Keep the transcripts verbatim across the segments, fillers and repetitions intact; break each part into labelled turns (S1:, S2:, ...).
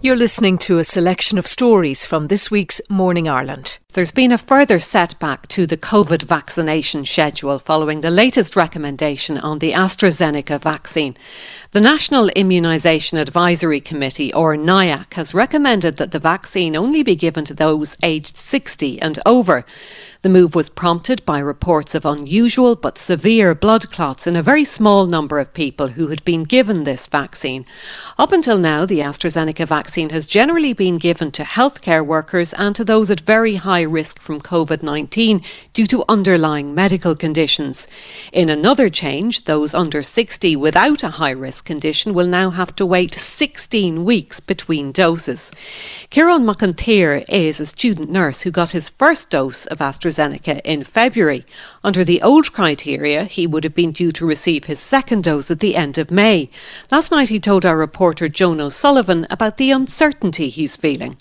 S1: You're listening to a selection of stories from this week's Morning Ireland.
S2: There's been a further setback to the COVID vaccination schedule following the latest recommendation on the AstraZeneca vaccine. The National Immunisation Advisory Committee, or NIAC, has recommended that the vaccine only be given to those aged sixty and over. The move was prompted by reports of unusual but severe blood clots in a very small number of people who had been given this vaccine. Up until now, the AstraZeneca vaccine has generally been given to healthcare workers and to those at very high risk from COVID nineteen due to underlying medical conditions. In another change, those under sixty without a high risk condition will now have to wait sixteen weeks between doses. Kieran McIntyre is a student nurse who got his first dose of AstraZeneca in February. Under the old criteria, he would have been due to receive his second dose at the end of May. Last night he told our reporter Joan O'Sullivan about the uncertainty he's feeling.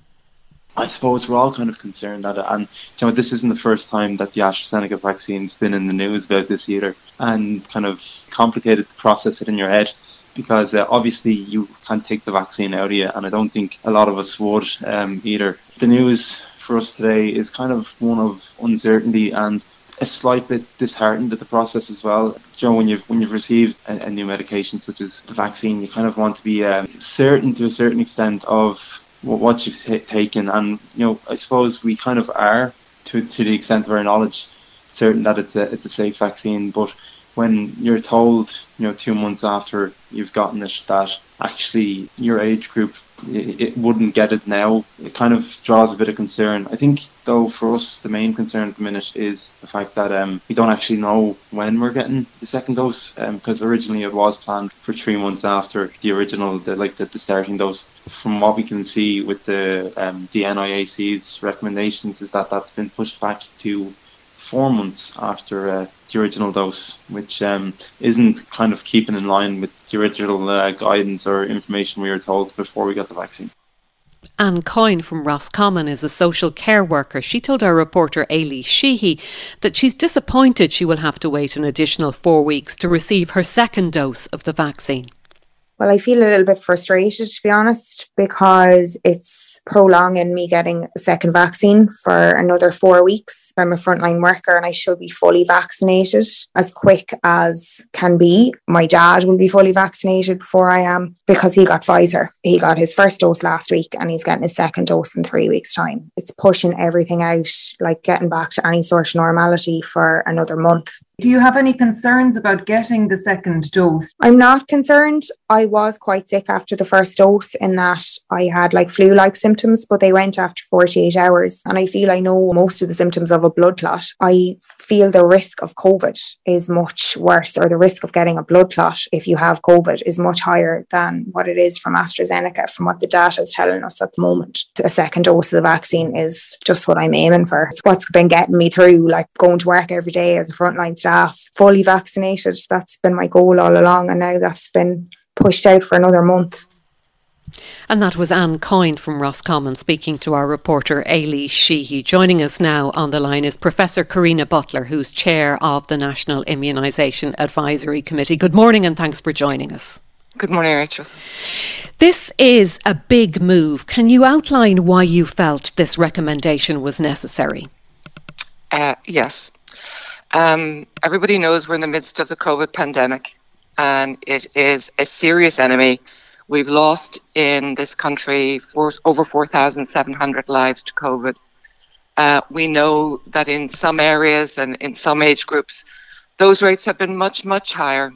S3: I suppose we're all kind of concerned at it, and you know, this isn't the first time that the AstraZeneca vaccine's been in the news about this either, and kind of complicated to process it in your head, because uh, obviously you can't take the vaccine out of you, and I don't think a lot of us would um, either. The news for us today is kind of one of uncertainty and a slight bit disheartened at the process as well. You know, when you've when you've received a, a new medication such as the vaccine, you kind of want to be um, certain to a certain extent of what you've t- taken, and you know, I suppose we kind of are, to to the extent of our knowledge, certain that it's a it's a safe vaccine. But when you're told, you know, two months after you've gotten it that actually your age group it, it wouldn't get it now, it kind of draws a bit of concern. I think though for us the main concern at the minute is the fact that um we don't actually know when we're getting the second dose, um, because originally it was planned for three months after the original, the, like the, the starting dose. From what we can see with the um, the N I A C's recommendations is that that's been pushed back to four months after uh, the original dose, which um, isn't kind of keeping in line with the original uh, guidance or information we were told before we got the vaccine.
S2: Anne Coyne from Roscommon is a social care worker. She told our reporter Ailey Sheehy that she's disappointed she will have to wait an additional four weeks to receive her second dose of the vaccine.
S4: Well, I feel a little bit frustrated, to be honest, because it's prolonging me getting a second vaccine for another four weeks. I'm a frontline worker and I should be fully vaccinated as quick as can be. My dad will be fully vaccinated before I am because he got Pfizer. He got his first dose last week and he's getting his second dose in three weeks' time. It's pushing everything out, like getting back to any sort of normality for another month.
S5: Do you have any concerns about getting the second dose?
S4: I'm not concerned. I was quite sick after the first dose in that I had like flu-like symptoms, but they went after forty-eight hours. And I feel I know most of the symptoms of a blood clot. I feel the risk of COVID is much worse, or the risk of getting a blood clot if you have COVID is much higher than what it is from AstraZeneca, from what the data is telling us at the moment. A second dose of the vaccine is just what I'm aiming for. It's what's been getting me through, like going to work every day as a frontline staff, fully vaccinated. That's been my goal all along, and now that's been pushed out for another month.
S2: And that was Anne Coyne from Roscommon speaking to our reporter Ailey Sheehy. Joining us now on the line is Professor Karina Butler, who's chair of the National Immunisation Advisory Committee. Good morning and thanks for joining us.
S6: Good morning, Rachel.
S2: This is a big move. Can you outline why you felt this recommendation was necessary?
S6: Uh, yes. Um, everybody knows we're in the midst of the COVID pandemic, and it is a serious enemy. We've lost in this country for over four thousand seven hundred lives to COVID. Uh, we know that in some areas and in some age groups, those rates have been much, much higher.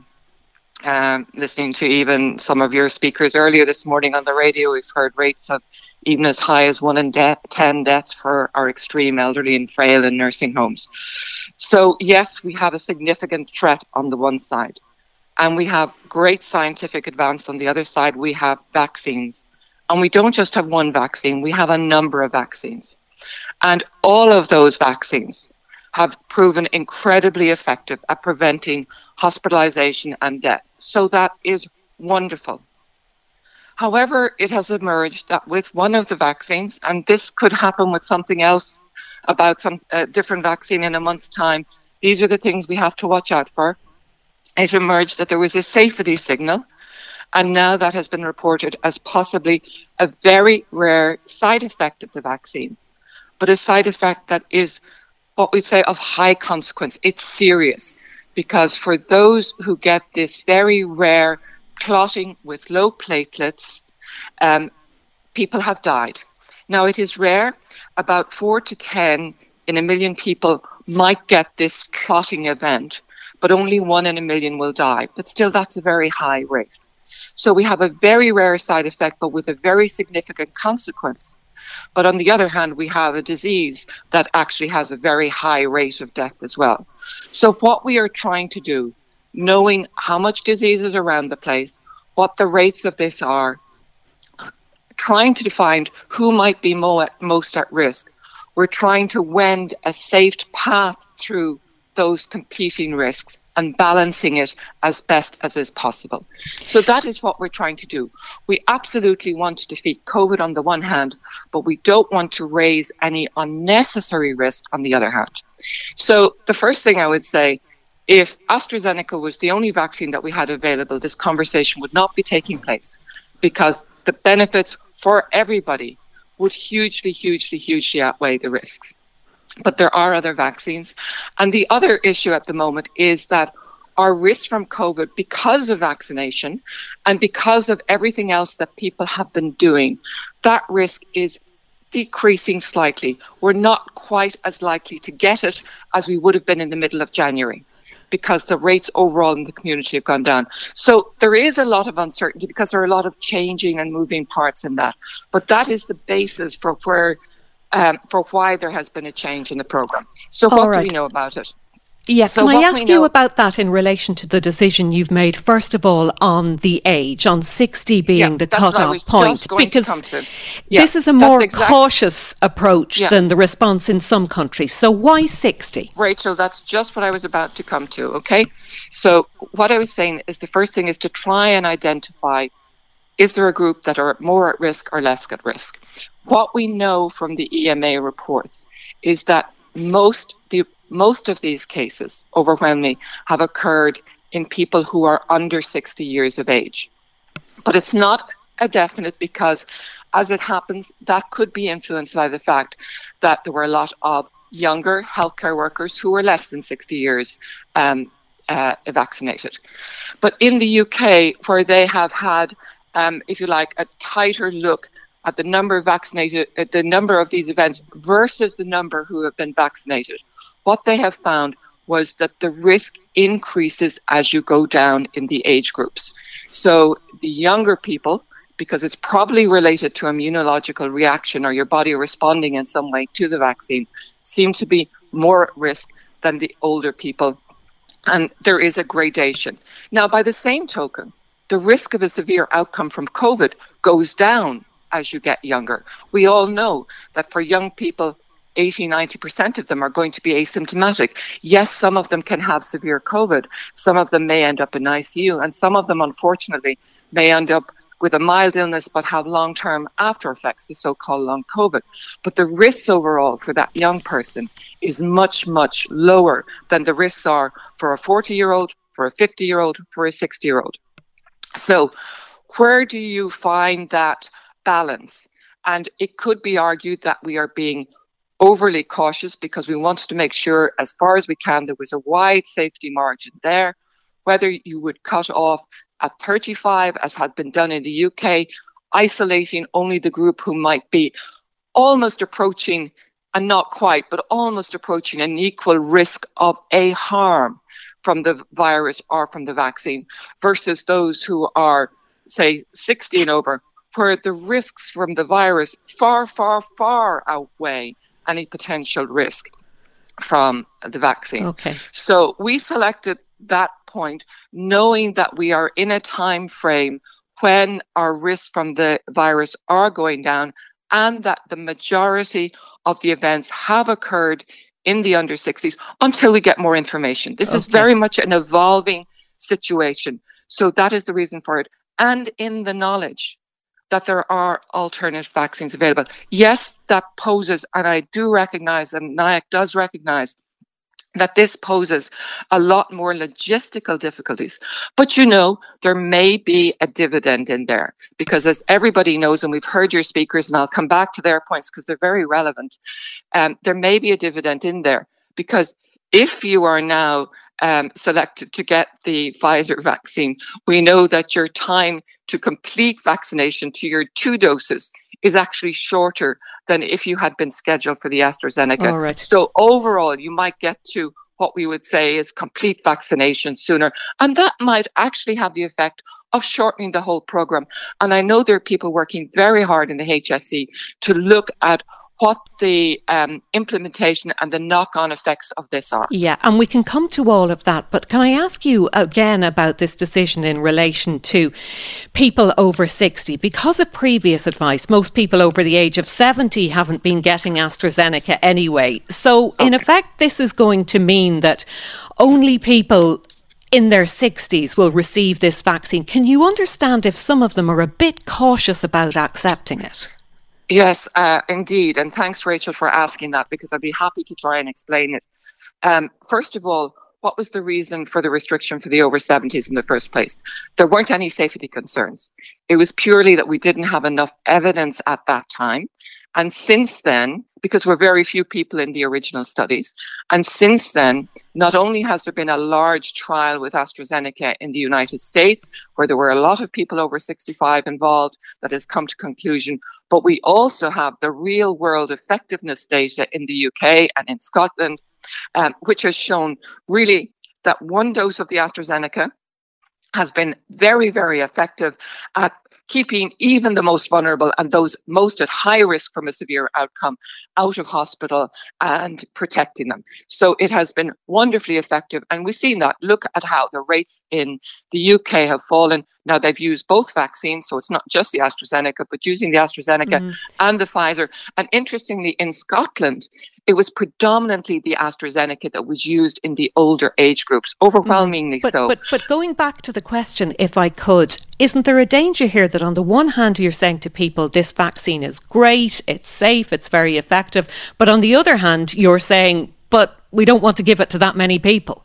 S6: Um, listening to even some of your speakers earlier this morning on the radio, we've heard rates of even as high as one in de- ten deaths for our extreme elderly and frail in nursing homes. So yes, we have a significant threat on the one side, and we have great scientific advance on the other side. We have vaccines, and we don't just have one vaccine, we have a number of vaccines. And all of those vaccines have proven incredibly effective at preventing hospitalization and death. So that is wonderful. However, it has emerged that with one of the vaccines, and this could happen with something else about some uh, different vaccine in a month's time, these are the things we have to watch out for. It emerged that there was a safety signal And now that has been reported as possibly a very rare side effect of the vaccine, but a side effect that is what we say of high consequence. It's serious, because for those who get this very rare clotting with low platelets, um, people have died. Now, it is rare. About four to ten in a million people might get this clotting event, but only one in a million will die. But still, that's a very high rate. So we have a very rare side effect, but with a very significant consequence. But on the other hand, we have a disease that actually has a very high rate of death as well. So what we are trying to do, knowing how much disease is around the place, what the rates of this are, trying to define who might be mo- most at risk. We're trying to wend a safe path through those competing risks and balancing it as best as is possible. So that is what we're trying to do. We absolutely want to defeat COVID on the one hand, but we don't want to raise any unnecessary risk on the other hand. So the first thing I would say, if AstraZeneca was the only vaccine that we had available, this conversation would not be taking place, because the benefits for everybody would hugely, hugely, hugely outweigh the risks. But there are other vaccines. And the other issue at the moment is that our risk from COVID, because of vaccination and because of everything else that people have been doing, that risk is decreasing slightly. We're not quite as likely to get it as we would have been in the middle of January, because the rates overall in the community have gone down. So there is a lot of uncertainty because there are a lot of changing and moving parts in that. But that is the basis for where, um, for why there has been a change in the programme. So
S2: All
S6: what
S2: right.
S6: do we know about it?
S2: Yes,
S6: so
S2: can I ask you
S6: know,
S2: about that in relation to the decision you've made, first of all, on the age, on sixty being
S6: yeah,
S2: the
S6: that's
S2: cut-off
S6: what I was
S2: point?
S6: just going
S2: Because
S6: to come to. Yeah,
S2: this is a more
S6: exact-
S2: cautious approach
S6: yeah.
S2: than the response in some countries. So why sixty?
S6: Rachel, that's just what I was about to come to, okay? So what I was saying is the first thing is to try and identify, is there a group that are more at risk or less at risk? What we know from the E M A reports is that most the most of these cases, overwhelmingly, have occurred in people who are under sixty years of age. But it's not a definite, because as it happens, that could be influenced by the fact that there were a lot of younger healthcare workers who were less than sixty years um, uh, vaccinated. But in the U K, where they have had, um, if you like, a tighter look at the number of vaccinated, uh, the number of these events versus the number who have been vaccinated, what they have found was that the risk increases as you go down in the age groups. So the younger people, because it's probably related to immunological reaction or your body responding in some way to the vaccine, seem to be more at risk than the older people. And there is a gradation. Now, by the same token, the risk of a severe outcome from COVID goes down as you get younger. We all know that for young people, eighty, ninety percent of them are going to be asymptomatic. Yes, some of them can have severe COVID. Some of them may end up in I C U, and some of them, unfortunately, may end up with a mild illness but have long-term after effects, the so-called long COVID. But the risks overall for that young person is much, much lower than the risks are for a forty-year-old, for a fifty-year-old, for a sixty-year-old. So where do you find that balance? And it could be argued that we are being overly cautious because we wanted to make sure, as far as we can, there was a wide safety margin there. Whether you would cut off at thirty-five, as had been done in the U K, isolating only the group who might be almost approaching, and not quite, but almost approaching an equal risk of a harm from the virus or from the vaccine, versus those who are, say, sixty and over, where the risks from the virus far, far, far outweigh any potential risk from the vaccine.
S2: Okay.
S6: So we selected that point, knowing that we are in a time frame when our risks from the virus are going down, and that the majority of the events have occurred in the under sixties until we get more information. This okay. is very much an evolving situation. So that is the reason for it. And in the knowledge that there are alternate vaccines available. Yes, that poses, and I do recognize, and NIAC does recognize, that this poses a lot more logistical difficulties. But, you know, there may be a dividend in there because, as everybody knows, and we've heard your speakers, and I'll come back to their points because they're very relevant, um, there may be a dividend in there because if you are now um, selected to get the Pfizer vaccine, we know that your time to complete vaccination to your two doses is actually shorter than if you had been scheduled for the AstraZeneca.
S2: All right.
S6: So overall, you might get to what we would say is complete vaccination sooner. And that might actually have the effect of shortening the whole program. And I know there are people working very hard in the H S E to look at what the um, implementation and the knock-on effects of this are.
S2: Yeah, and we can come to all of that, but can I ask you again about this decision in relation to people over sixty? Because of previous advice, most people over the age of seventy haven't been getting AstraZeneca anyway. So in
S6: Okay.
S2: effect, this is going to mean that only people in their sixties will receive this vaccine. Can you understand if some of them are a bit cautious about accepting it?
S6: Yes, uh, indeed. And thanks, Rachel, for asking that, because I'd be happy to try and explain it. Um, first of all, what was the reason for the restriction for the over seventies in the first place? There weren't any safety concerns. It was purely that we didn't have enough evidence at that time. And since then, because we're very few people in the original studies, and since then, not only has there been a large trial with AstraZeneca in the United States, where there were a lot of people over sixty-five involved that has come to conclusion, but we also have the real world effectiveness data in the U K and in Scotland, um, which has shown really that one dose of the AstraZeneca has been very, very effective at keeping even the most vulnerable and those most at high risk from a severe outcome out of hospital and protecting them. So it has been wonderfully effective. And we've seen that. Look at how the rates in the U K have fallen. Now they've used both vaccines, so it's not just the AstraZeneca, but using the AstraZeneca mm. and the Pfizer. And interestingly, in Scotland, it was predominantly the AstraZeneca that was used in the older age groups, overwhelmingly
S2: mm. but,
S6: so.
S2: But, but going back to the question, if I could, isn't there a danger here that on the one hand you're saying to people this vaccine is great, it's safe, it's very effective, but on the other hand you're saying, but we don't want to give it to that many people?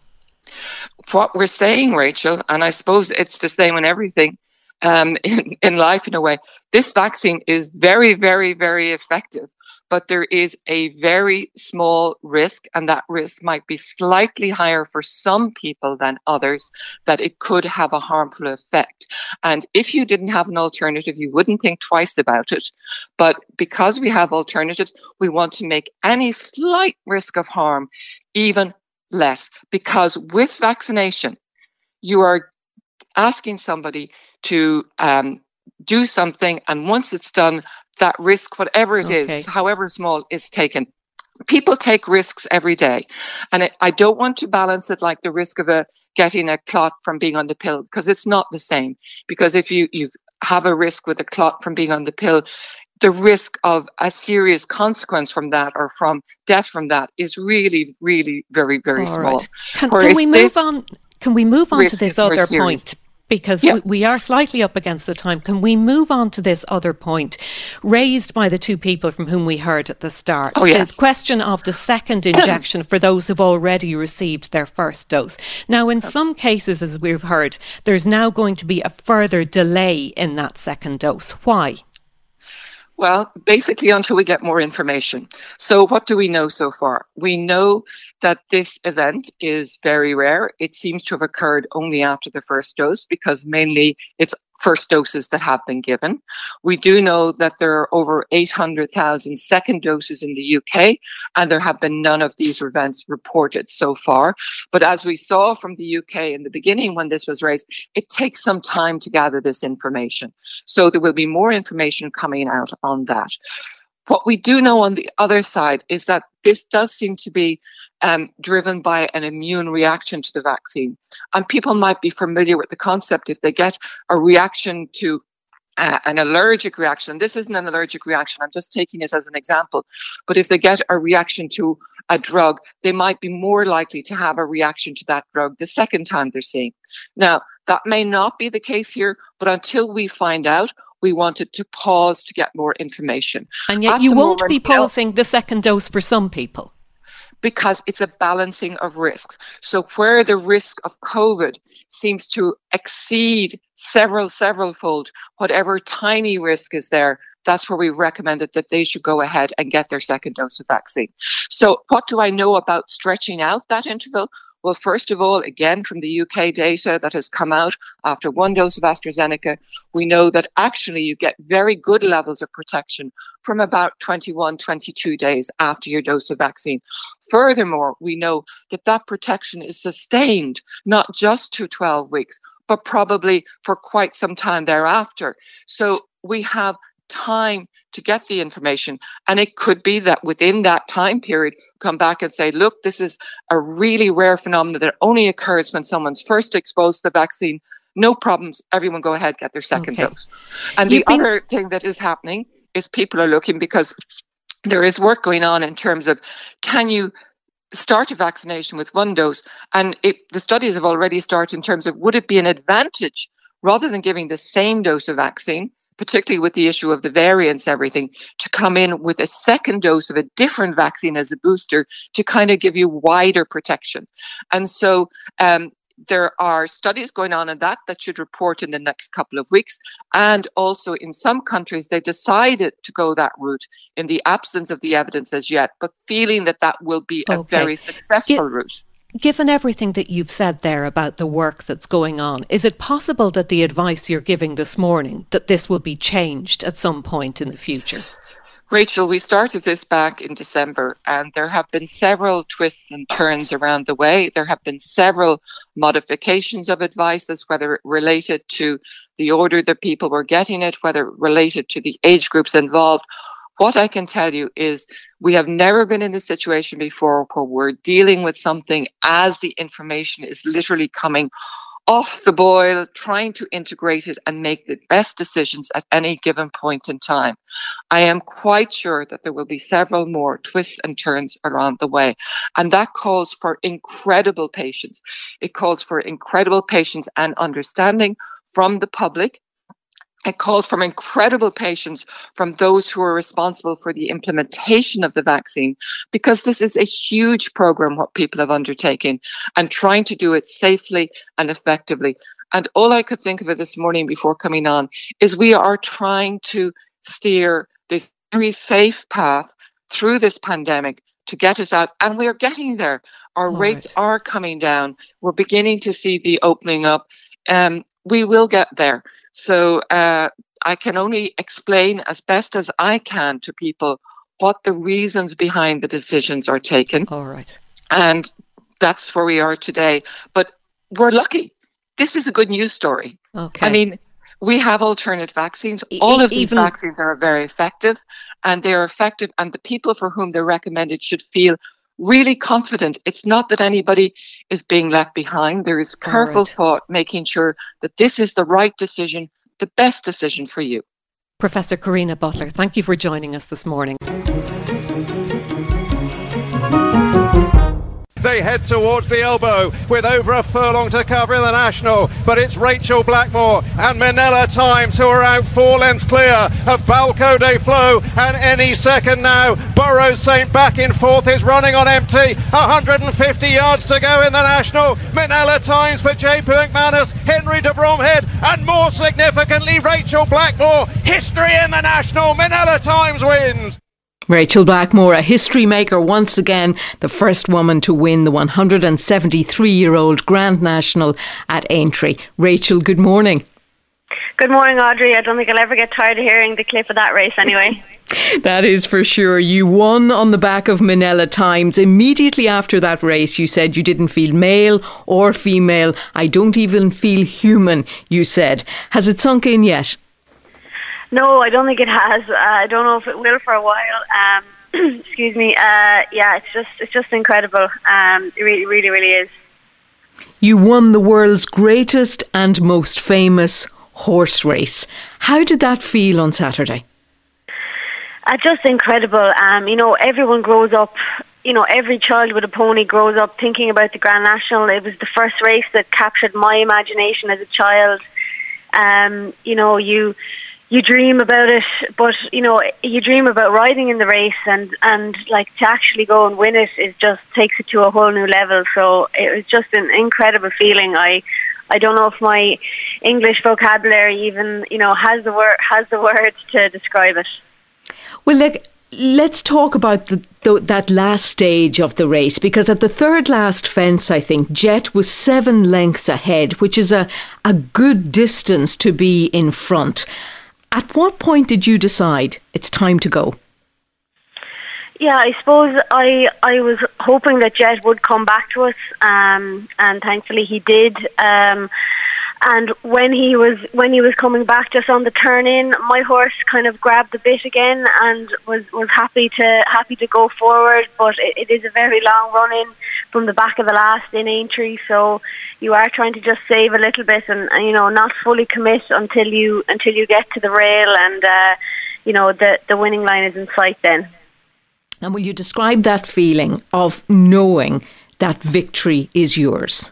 S6: What we're saying, Rachel, and I suppose it's the same in everything um, in, in life in a way, this vaccine is very, very, very effective. But there is a very small risk, and that risk might be slightly higher for some people than others, that it could have a harmful effect. And if you didn't have an alternative, you wouldn't think twice about it. But because we have alternatives, we want to make any slight risk of harm even less. Because with vaccination, you are asking somebody to um, do something, and once it's done, that risk, whatever it okay. is, however small, is taken. People take risks every day. And it, I don't want to balance it like the risk of a getting a clot from being on the pill, because it's not the same. Because if you, you have a risk with a clot from being on the pill, the risk of a serious consequence from that or from death from that is really, really very, very
S2: All
S6: small.
S2: Right. Can, can we move on? Can we move on to this other point? Because yeah. we, we are slightly up against the time. Can we move on to this other point raised by the two people from whom we heard at the start?
S6: Oh, yes.
S2: The question of the second injection for those who've already received their first dose. Now, in some cases, as we've heard, there's now going to be a further delay in that second dose. Why?
S6: Well, basically until we get more information. So what do we know so far? We know that this event is very rare. It seems to have occurred only after the first dose because mainly it's first doses that have been given. We do know that there are over eight hundred thousand second doses in the U K, and there have been none of these events reported so far. But as we saw from the U K in the beginning when this was raised, it takes some time to gather this information. So there will be more information coming out on that. What we do know on the other side is that this does seem to be um, driven by an immune reaction to the vaccine. And people might be familiar with the concept if they get a reaction to uh, an allergic reaction. This isn't an allergic reaction. I'm just taking it as an example. But if they get a reaction to a drug, they might be more likely to have a reaction to that drug the second time they're seeing. Now, that may not be the case here, but until we find out, we wanted to pause to get more information.
S2: And yet
S6: At
S2: you won't
S6: moment,
S2: be pausing you know, the second dose for some people.
S6: because it's a balancing of risk. So where the risk of COVID seems to exceed several, several fold, whatever tiny risk is there, that's where we've recommended that they should go ahead and get their second dose of vaccine. So what do I know about stretching out that interval? Well, first of all, again, from the U K data that has come out after one dose of AstraZeneca, we know that actually you get very good levels of protection from about twenty-one, twenty-two days after your dose of vaccine. Furthermore, we know that that protection is sustained not just to twelve weeks, but probably for quite some time thereafter. So we have time to get the information, and it could be that within that time period come back and say, look, this is a really rare phenomenon that only occurs when someone's first exposed to the vaccine. No problems, everyone go ahead, get their second
S2: okay.
S6: dose. And You've the been- other thing that is happening is people are looking, because there is work going on in terms of, can you start a vaccination with one dose? And it, the studies have already started in terms of, would it be an advantage rather than giving the same dose of vaccine, particularly with the issue of the variants, everything, to come in with a second dose of a different vaccine as a booster to kind of give you wider protection. And so um, there are studies going on in that that should report in the next couple of weeks. And also in some countries, they decided to go that route in the absence of the evidence as yet, but feeling that that will be a okay. very successful G- route.
S2: Given everything that you've said there about the work that's going on, is it possible that the advice you're giving this morning, that this will be changed at some point in the future?
S6: Rachel, we started this back in December, and there have been several twists and turns around the way. There have been several modifications of advices, whether related to the order that people were getting it, whether related to the age groups involved. What I can tell you is we have never been in this situation before where we're dealing with something as the information is literally coming off the boil, trying to integrate it and make the best decisions at any given point in time. I am quite sure that there will be several more twists and turns around the way. And that calls for incredible patience. It calls for incredible patience and understanding from the public. It calls for incredible patience from those who are responsible for the implementation of the vaccine, because this is a huge program, what people have undertaken, and trying to do it safely and effectively. And all I could think of it this morning before coming on is we are trying to steer this very safe path through this pandemic to get us out. And we are getting there. Our all rates right. are coming down. We're beginning to see the opening up. Um, we will get there. So uh, I can only explain as best as I can to people what the reasons behind the decisions are taken.
S2: All right.
S6: And that's where we are today. But we're lucky. This is a good news story.
S2: Okay.
S6: I mean, we have alternate vaccines. All of these Even... vaccines are very effective, and they're effective. And the people for whom they're recommended should feel really confident. It's not that anybody is being left behind. There is careful right. thought, making sure that this is the right decision, the best decision for you.
S2: Professor Karina Butler, thank you for joining us this morning.
S7: They head towards the elbow with over a furlong to cover in the National, but it's Rachel Blackmore and Minella Times who are out four lengths clear of Balco de Flo, and any second now Burrows Saint back in fourth is running on empty. one hundred fifty yards to go in the National. Minella Times for J P McManus, Henry de Bromhead, and more significantly Rachel Blackmore. History in the National. Minella Times wins.
S8: Rachel Blackmore, a history maker once again, the first woman to win the one hundred seventy-three-year-old Grand National at Aintree. Rachel, good morning.
S9: Good morning, Audrey. I don't think I'll ever get tired of hearing the clip of that race anyway.
S8: That is for sure. You won on the back of Minella Times. Immediately after that race, you said you didn't feel male or female. I don't even feel human, you said. Has it sunk in yet?
S9: No, I don't think it has. Uh, I don't know if it will for a while. Um, excuse me. Uh, yeah, it's just it's just incredible. Um, it really, really, really is.
S8: You won the world's greatest and most famous horse race. How did that feel on Saturday?
S9: Uh, just incredible. Um, you know, everyone grows up. You know, every child with a pony grows up thinking about the Grand National. It was the first race that captured my imagination as a child. Um, you know, you. you dream about it, but you know, you dream about riding in the race, and and like to actually go and win it is just takes it to a whole new level. So it was just an incredible feeling. I I don't know if my English vocabulary even, you know, has the word has the words to describe it.
S8: Well, like, let's talk about the, the, that last stage of the race, because at the third last fence, I think Jet was seven lengths ahead, which is a, a good distance to be in front. At what point did you decide it's time to go?
S9: Yeah, I suppose I I was hoping that Jet would come back to us, um, and thankfully he did. Um, and when he was when he was coming back just on the turn in, my horse kind of grabbed the bit again and was, was happy to happy to go forward. But it, it is a very long run in from the back of the last in Aintree, so you are trying to just save a little bit and, and you know not fully commit until you until you get to the rail and uh, you know the the winning line is in sight then.
S8: And will you describe that feeling of knowing that victory is yours?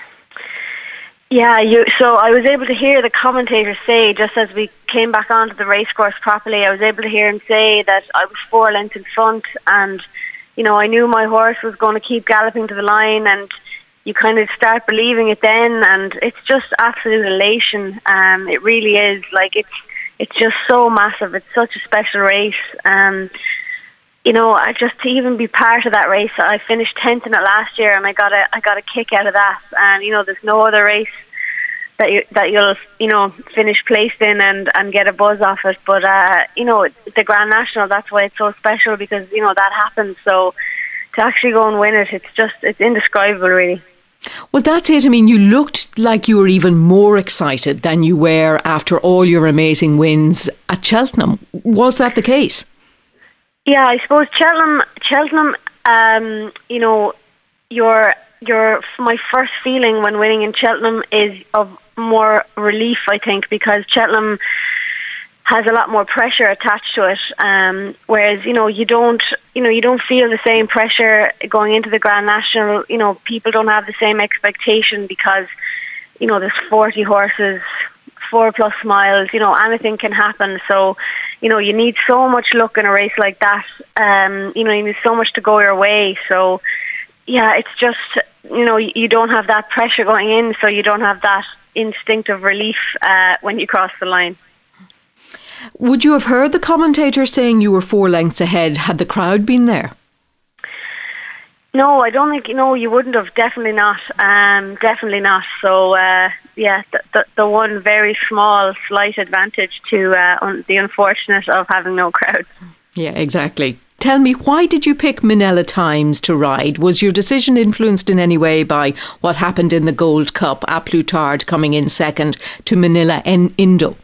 S9: Yeah, you, so I was able to hear the commentator say, just as we came back onto the racecourse properly, I was able to hear him say that I was four lengths in front, and you know, I knew my horse was going to keep galloping to the line, and you kind of start believing it then, and it's just absolute elation. Um, it really is. Like, it's it's just so massive. It's such a special race. Um, you know, I just to even be part of that race, I finished tenth in it last year, and I got a I got a kick out of that. And you know, there's no other race that you that you'll you know finish placed in and, and get a buzz off it. But uh, you know, the Grand National, that's why it's so special, because you know that happens. So to actually go and win it, it's just it's indescribable, really.
S8: Well, that's it. I mean, you looked like you were even more excited than you were after all your amazing wins at Cheltenham. Was that the case?
S9: Yeah, I suppose Cheltenham, Cheltenham, um, you know, your your my first feeling when winning in Cheltenham is of more relief, I think, because Cheltenham has a lot more pressure attached to it. Um, whereas, you know, you don't, you know, you don't feel the same pressure going into the Grand National. You know, people don't have the same expectation because, you know, there's forty horses, four plus miles. You know, anything can happen. So, you know, you need so much luck in a race like that. Um, you know, you need so much to go your way. So, yeah, it's just, you know, you don't have that pressure going in, so you don't have that instinctive relief uh, when you cross the line.
S8: Would you have heard the commentator saying you were four lengths ahead had the crowd been there?
S9: No, I don't think, you know, you wouldn't have. Definitely not. Um, definitely not. So, uh, yeah, the, the, the one very small, slight advantage to uh, un- the unfortunate of having no crowd.
S8: Yeah, exactly. Tell me, why did you pick Minella Times to ride? Was your decision influenced in any way by what happened in the Gold Cup, A Plutard coming in second to Manila and Indo?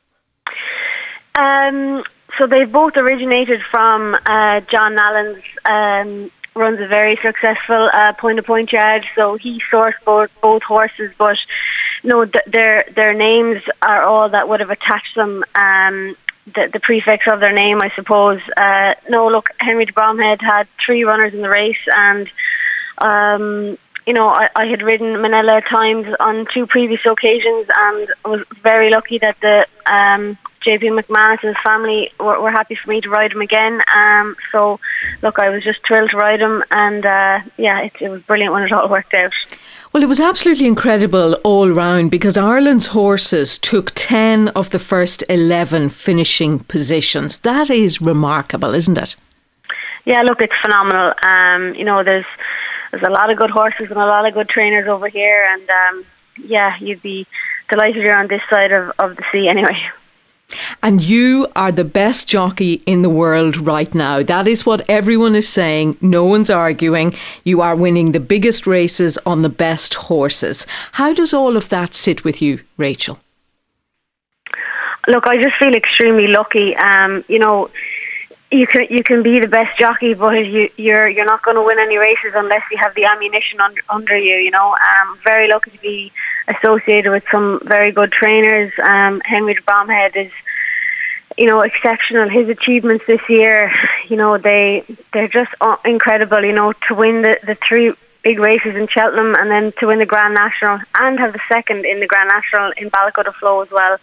S9: Um, so they both originated from uh, John Nallen's um runs a very successful uh, point-to-point yard, so he sourced both both horses, but no, th- their their names are all that would have attached them, um, the, the prefix of their name, I suppose. Uh, no, look, Henry de Bromhead had three runners in the race, and um, you know, I, I had ridden Minella Times on two previous occasions, and was very lucky that the um, J P McManus's family were, were happy for me to ride him again. Um, so, look, I was just thrilled to ride him, and uh, yeah, it, it was brilliant when it all worked out.
S8: Well, it was absolutely incredible all round, because Ireland's horses took ten of the first eleven finishing positions. That is remarkable, isn't it?
S9: Yeah, look, it's phenomenal. Um, you know, there's there's a lot of good horses and a lot of good trainers over here, and um, yeah, you'd be delighted you're on this side of, of the sea anyway.
S8: And you are the best jockey in the world right now. That is what everyone is saying. No one's arguing. You are winning the biggest races on the best horses. How does all of that sit with you, Rachel?
S9: Look, I just feel extremely lucky. Um, you know, you can you can be the best jockey, but you, you're you're not going to win any races unless you have the ammunition under, under you. You know, I'm very lucky to be associated with some very good trainers. Um, Henry de Bromhead is, you know, exceptional. His achievements this year, you know, they they're just incredible. You know, to win the, the three big races in Cheltenham, and then to win the Grand National and have the second in the Grand National in Ballycutterflow as well.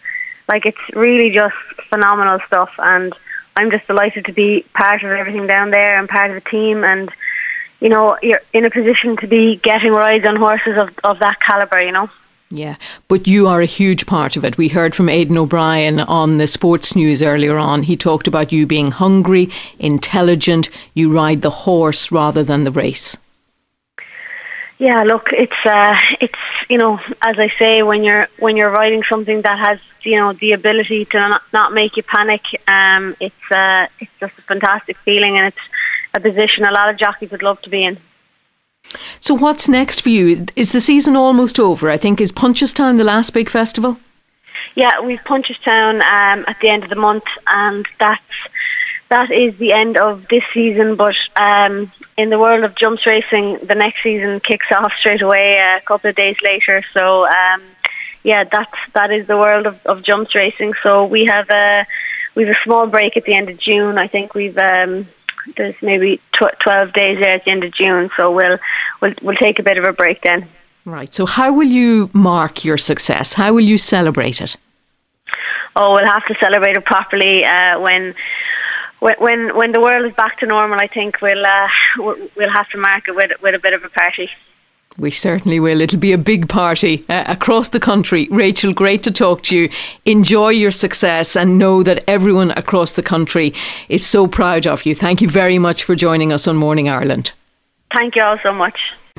S9: Like, it's really just phenomenal stuff, and I'm just delighted to be part of everything down there and part of the team. And you know, you're in a position to be getting rides on horses of, of that calibre, you know.
S8: Yeah, but you are a huge part of it. We heard from Aidan O'Brien on the sports news earlier on. He talked about you being hungry, intelligent, you ride the horse rather than the race.
S9: Yeah, look, it's uh, it's you know, as I say, when you're when you're riding something that has, you know, the ability to not, not make you panic, um, it's uh, it's just a fantastic feeling, and it's a position a lot of jockeys would love to be in.
S8: So what's next for you? Is the season almost over? I think, is Punchestown the last big festival?
S9: Yeah, we've Punchestown um, at the end of the month, and that's that is the end of this season. But um, in the world of jumps racing, the next season kicks off straight away a couple of days later. So um, yeah, that's that is the world of, of jumps racing. So we have a we have a small break at the end of June. I think we've. Um, There's maybe tw- twelve days there at the end of June, so we'll, we'll we'll take a bit of a break then.
S8: Right. So how will you mark your success? How will you celebrate it?
S9: Oh, we'll have to celebrate it properly uh, when when when the world is back to normal. I think we'll uh, we'll have to mark it with with a bit of a party.
S8: We certainly will. It'll be a big party uh, across the country. Rachel, great to talk to you. Enjoy your success and know that everyone across the country is so proud of you. Thank you very much for joining us on Morning Ireland.
S9: Thank you all so much.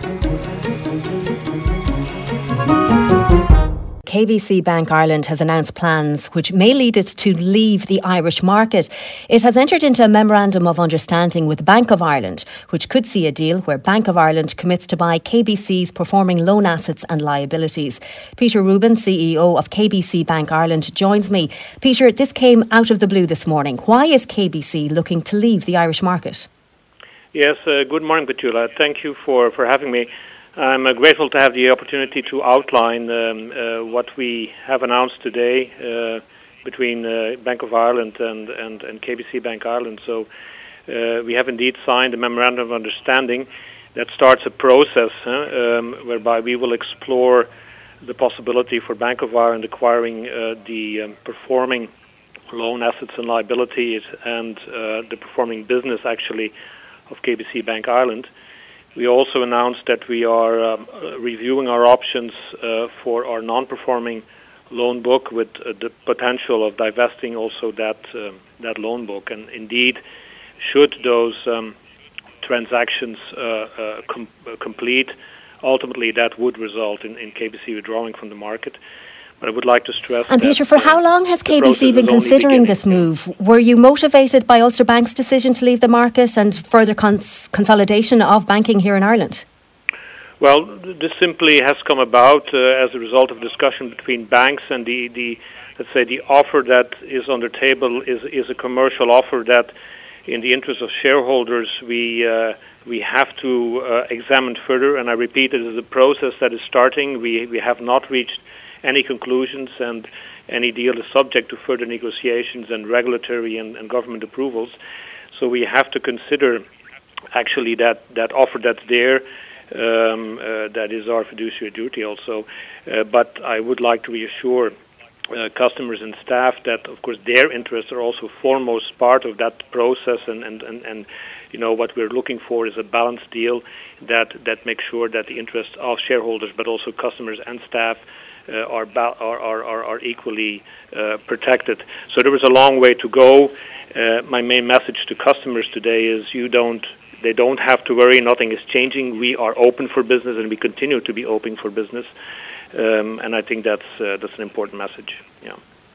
S10: K B C Bank Ireland has announced plans which may lead it to leave the Irish market. It has entered into a memorandum of understanding with Bank of Ireland, which could see a deal where Bank of Ireland commits to buy K B C's performing loan assets and liabilities. Peter Rubin, C E O of K B C Bank Ireland, joins me. Peter, this came out of the blue this morning. Why is K B C looking to leave the Irish market?
S11: Yes, uh, good morning, Petula. Thank you for, for having me. I'm uh, grateful to have the opportunity to outline um, uh, what we have announced today uh, between uh, Bank of Ireland and, and, and K B C Bank Ireland. So uh, we have indeed signed a memorandum of understanding that starts a process huh, um, whereby we will explore the possibility for Bank of Ireland acquiring uh, the um, performing loan assets and liabilities and uh, the performing business actually of K B C Bank Ireland. We also announced that we are um, reviewing our options uh, for our non-performing loan book with uh, the potential of divesting also that uh, that loan book. And indeed, should those um, transactions uh, uh, com- uh, complete, ultimately that would result in, in K B C withdrawing from the market. But I would like to stress
S10: And
S11: that,
S10: Peter, for
S11: uh,
S10: how long has K B C been considering this move? Were you motivated by Ulster Bank's decision to leave the market and further cons- consolidation of banking here in Ireland?
S11: Well, this simply has come about uh, as a result of discussion between banks, and the, the let's say the offer that is on the table is is a commercial offer that, in the interest of shareholders, we uh, we have to uh, examine further. And I repeat, it is a process that is starting. We we have not reached any conclusions, and any deal is subject to further negotiations and regulatory and, and government approvals. So we have to consider actually that, that offer that's there. Um, uh, that is our fiduciary duty also. Uh, but I would like to reassure uh, customers and staff that, of course, their interests are also foremost part of that process, and, and, and, and you know, what we're looking for is a balanced deal that, that makes sure that the interests of shareholders, but also customers and staff, Uh, are, ba- are, are, are equally uh, protected. So there is a long way to go. Uh, my main message to customers today is you don't, they don't have to worry, nothing is changing. We are open for business, and we continue to be open for business. Um, and I think that's uh, that's an important message. Yeah.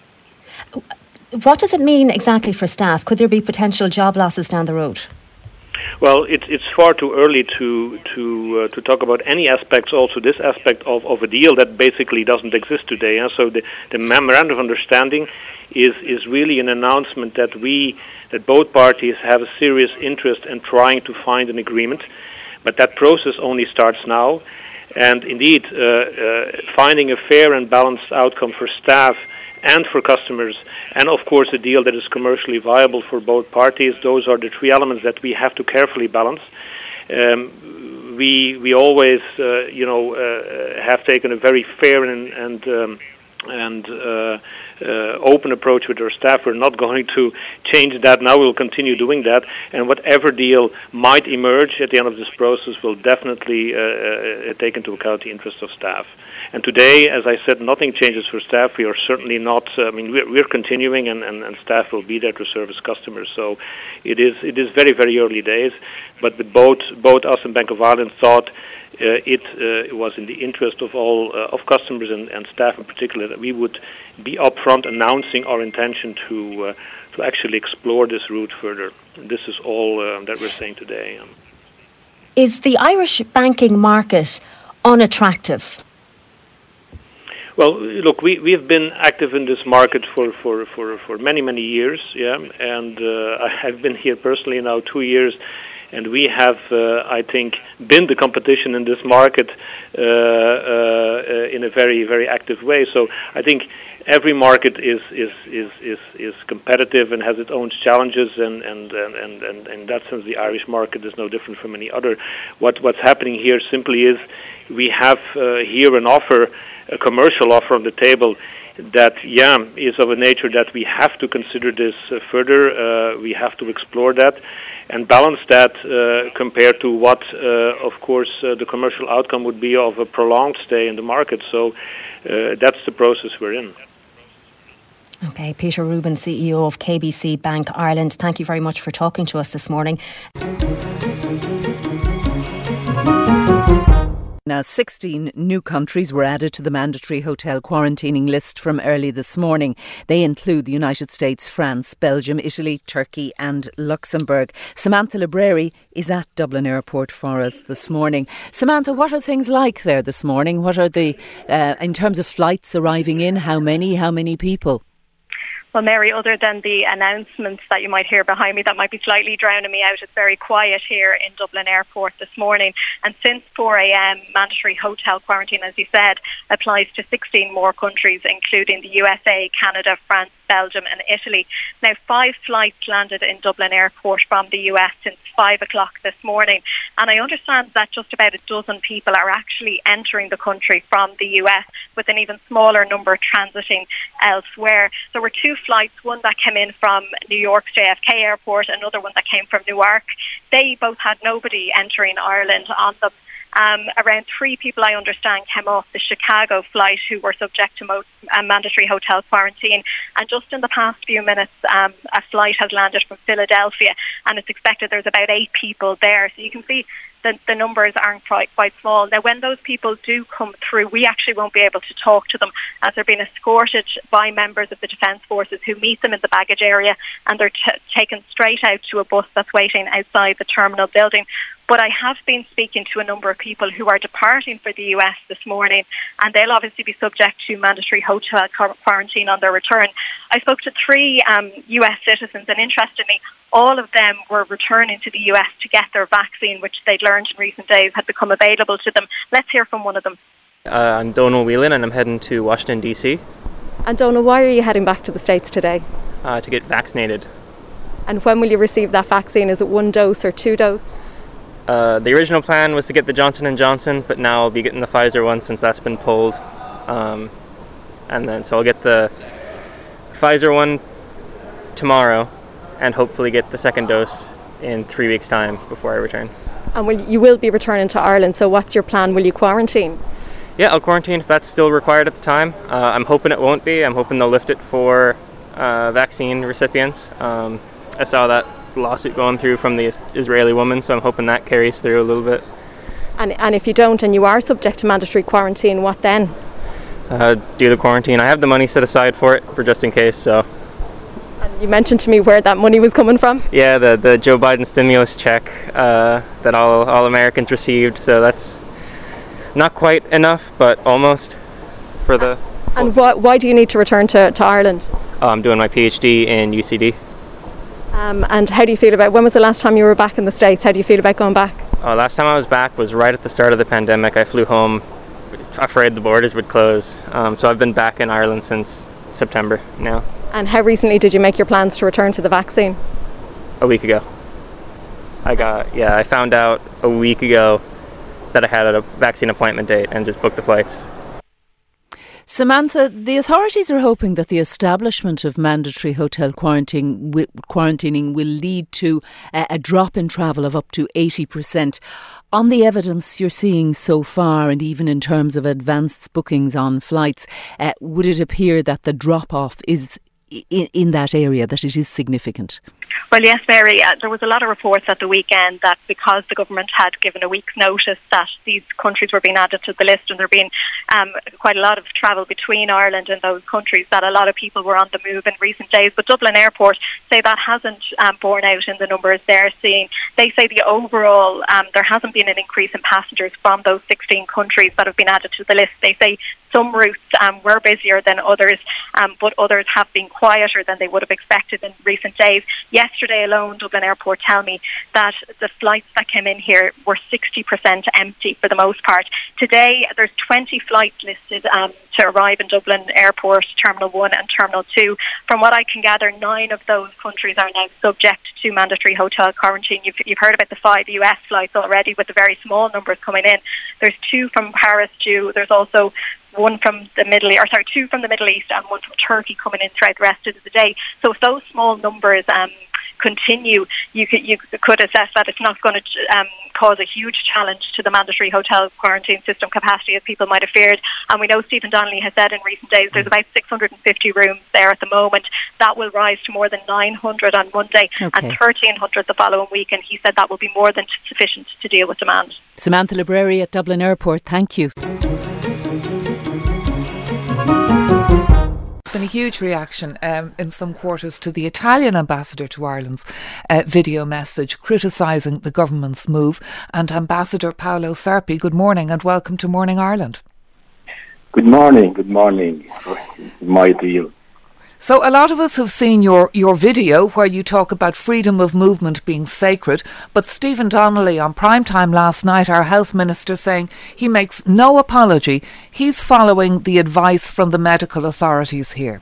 S10: What does it mean exactly for staff? Could there be potential job losses down the road?
S11: Well, it's it's far too early to to uh, to talk about any aspects. Also, this aspect of, of a deal that basically doesn't exist today. And so the, the memorandum of understanding is is really an announcement that we that both parties have a serious interest in trying to find an agreement. But that process only starts now, and indeed, uh, uh, finding a fair and balanced outcome for staff and for customers, and of course a deal that is commercially viable for both parties. Those are the three elements that we have to carefully balance. Um, we we always, uh, you know, uh, have taken a very fair and and um, and uh, uh, open approach with our staff. We're not going to change that now. We'll continue doing that, and whatever deal might emerge at the end of this process will definitely uh, uh, take into account the interests of staff. And today, as I said, nothing changes for staff. We are certainly not, uh, I mean, we're, we're continuing, and, and, and staff will be there to service customers. So it is it is very, very early days. But with both, both us and Bank of Ireland thought uh, it uh, was in the interest of all, uh, of customers and, and staff in particular, that we would be upfront announcing our intention to, uh, to actually explore this route further. And this is all uh, that we're saying today. Um,
S10: Is the Irish banking market unattractive?
S11: Well, look, we, we've been active in this market for, for, for, for many, many years, yeah, and uh, I've been here personally now two years, and we have, uh, I think, been the competition in this market uh, uh, in a very, very active way. So I think every market is is, is, is, is competitive and has its own challenges, and, and, and, and, and in that sense the Irish market is no different from any other. What What's happening here simply is we have uh, here an offer, a commercial offer on the table that, yeah, is of a nature that we have to consider this uh, further. Uh, we have to explore that and balance that uh, compared to what, uh, of course, uh, the commercial outcome would be of a prolonged stay in the market. So uh, that's the process we're in.
S10: Okay, Peter Rubin, C E O of K B C Bank Ireland, thank you very much for talking to us this morning.
S12: Now, sixteen new countries were added to the mandatory hotel quarantining list from early this morning. They include the United States, France, Belgium, Italy, Turkey and Luxembourg. Samantha Libreri is at Dublin Airport for us this morning. Samantha, what are things like there this morning? What are the, uh, in terms of flights arriving in, how many, how many people?
S13: Well, Mary, other than the announcements that you might hear behind me that might be slightly drowning me out, it's very quiet here in Dublin Airport this morning. And since four a.m, mandatory hotel quarantine, as you said, applies to sixteen more countries, including the U S A, Canada, France, Belgium and Italy. Now, five flights landed in Dublin Airport from the U S since five o'clock this morning. And I understand that just about a dozen people are actually entering the country from the U S, with an even smaller number transiting elsewhere. There were two flights, one that came in from New York's J F K Airport, another one that came from Newark. They both had nobody entering Ireland on them. Um, around three people, I understand, came off the Chicago flight who were subject to mo- a mandatory hotel quarantine. And just in the past few minutes, um, a flight has landed from Philadelphia, and it's expected there's about eight people there. So you can see the, the numbers aren't quite, quite small. Now, when those people do come through, we actually won't be able to talk to them, as they're being escorted by members of the Defence Forces who meet them in the baggage area, and they're t- taken straight out to a bus that's waiting outside the terminal building. But I have been speaking to a number of people who are departing for the U S this morning, and they'll obviously be subject to mandatory hotel quarantine on their return. I spoke to three um, U S citizens, and interestingly, all of them were returning to the U S to get their vaccine, which they'd learned in recent days had become available to them. Let's hear from one of them.
S14: Uh, I'm Donal Whelan, and I'm heading to Washington, D C.
S15: And Donal, why are you heading back to the States today?
S14: Uh, to get vaccinated.
S15: And when will you receive that vaccine? Is it one dose or two dose?
S14: Uh, the original plan was to get the Johnson and Johnson, but now I'll be getting the Pfizer one since that's been pulled. Um, and then so I'll get the Pfizer one tomorrow, and hopefully get the second dose in three weeks' time before I return.
S15: And will, you will be returning to Ireland, so what's your plan? Will you quarantine?
S14: Yeah, I'll quarantine if that's still required at the time. Uh, I'm hoping it won't be. I'm hoping they'll lift it for uh, vaccine recipients. Um, I saw that lawsuit going through from the Israeli woman, so I'm hoping that carries through a little bit.
S15: And and if you don't, and you are subject to mandatory quarantine, what then?
S14: Uh, do the quarantine. I have the money set aside for it, for just in case, so.
S15: And you mentioned to me where that money was coming from?
S14: Yeah, the, the Joe Biden stimulus check uh, that all, all Americans received, so that's not quite enough, but almost for the...
S15: And why, why do you need to return to, to Ireland?
S14: Oh, I'm doing my PhD in U C D.
S15: Um, and how do you feel about, when was the last time you were back in the States? How do you feel about going back?
S14: Uh, last time I was back was right at the start of the pandemic. I flew home afraid the borders would close. Um, so I've been back in Ireland since September now.
S15: And how recently did you make your plans to return for the vaccine?
S14: A week ago. I got, yeah, I found out a week ago that I had a vaccine appointment date and just booked the flights.
S12: Samantha, the authorities are hoping that the establishment of mandatory hotel quarantine, wi- quarantining will lead to a, a drop in travel of up to eighty percent. On the evidence you're seeing so far, and even in terms of advanced bookings on flights, uh, would it appear that the drop-off is in, in that area, that it is significant?
S13: Well, yes, Mary, uh, there was a lot of reports at the weekend that because the government had given a week's notice that these countries were being added to the list, and there had been um, quite a lot of travel between Ireland and those countries, that a lot of people were on the move in recent days. But Dublin Airport say that hasn't um, borne out in the numbers they're seeing. They say the overall, um, there hasn't been an increase in passengers from those sixteen countries that have been added to the list. They say some routes um, were busier than others, um, but others have been quieter than they would have expected in recent days. Yesterday alone, Dublin Airport tell me that the flights that came in here were sixty percent empty for the most part. Today, there's twenty flights listed um, to arrive in Dublin Airport, Terminal one and Terminal two. From what I can gather, nine of those countries are now subject to mandatory hotel quarantine. You've, you've heard about the five U S flights already, with the very small numbers coming in. There's two from Paris due. There's also one from the Middle East, or sorry, two from the Middle East and one from Turkey coming in throughout the rest of the day. So if those small numbers um, continue, you could, you could assess that it's not going to um, cause a huge challenge to the mandatory hotel quarantine system capacity as people might have feared. And we know Stephen Donnelly has said in recent days there's about six hundred fifty rooms there at the moment. That will rise to more than nine hundred on Monday okay. and thirteen hundred the following week. And he said that will be more than sufficient to deal with demand.
S12: Samantha Libreri at Dublin Airport, thank you.
S16: Been a huge reaction um, in some quarters to the Italian ambassador to Ireland's uh, video message criticising the government's move. And Ambassador Paolo Sarpi, good morning and welcome to Morning Ireland.
S17: Good morning, good morning. My to you.
S16: So a lot of us have seen your, your video where you talk about freedom of movement being sacred, but Stephen Donnelly on primetime last night, our health minister, saying he makes no apology. He's following the advice from the medical authorities here.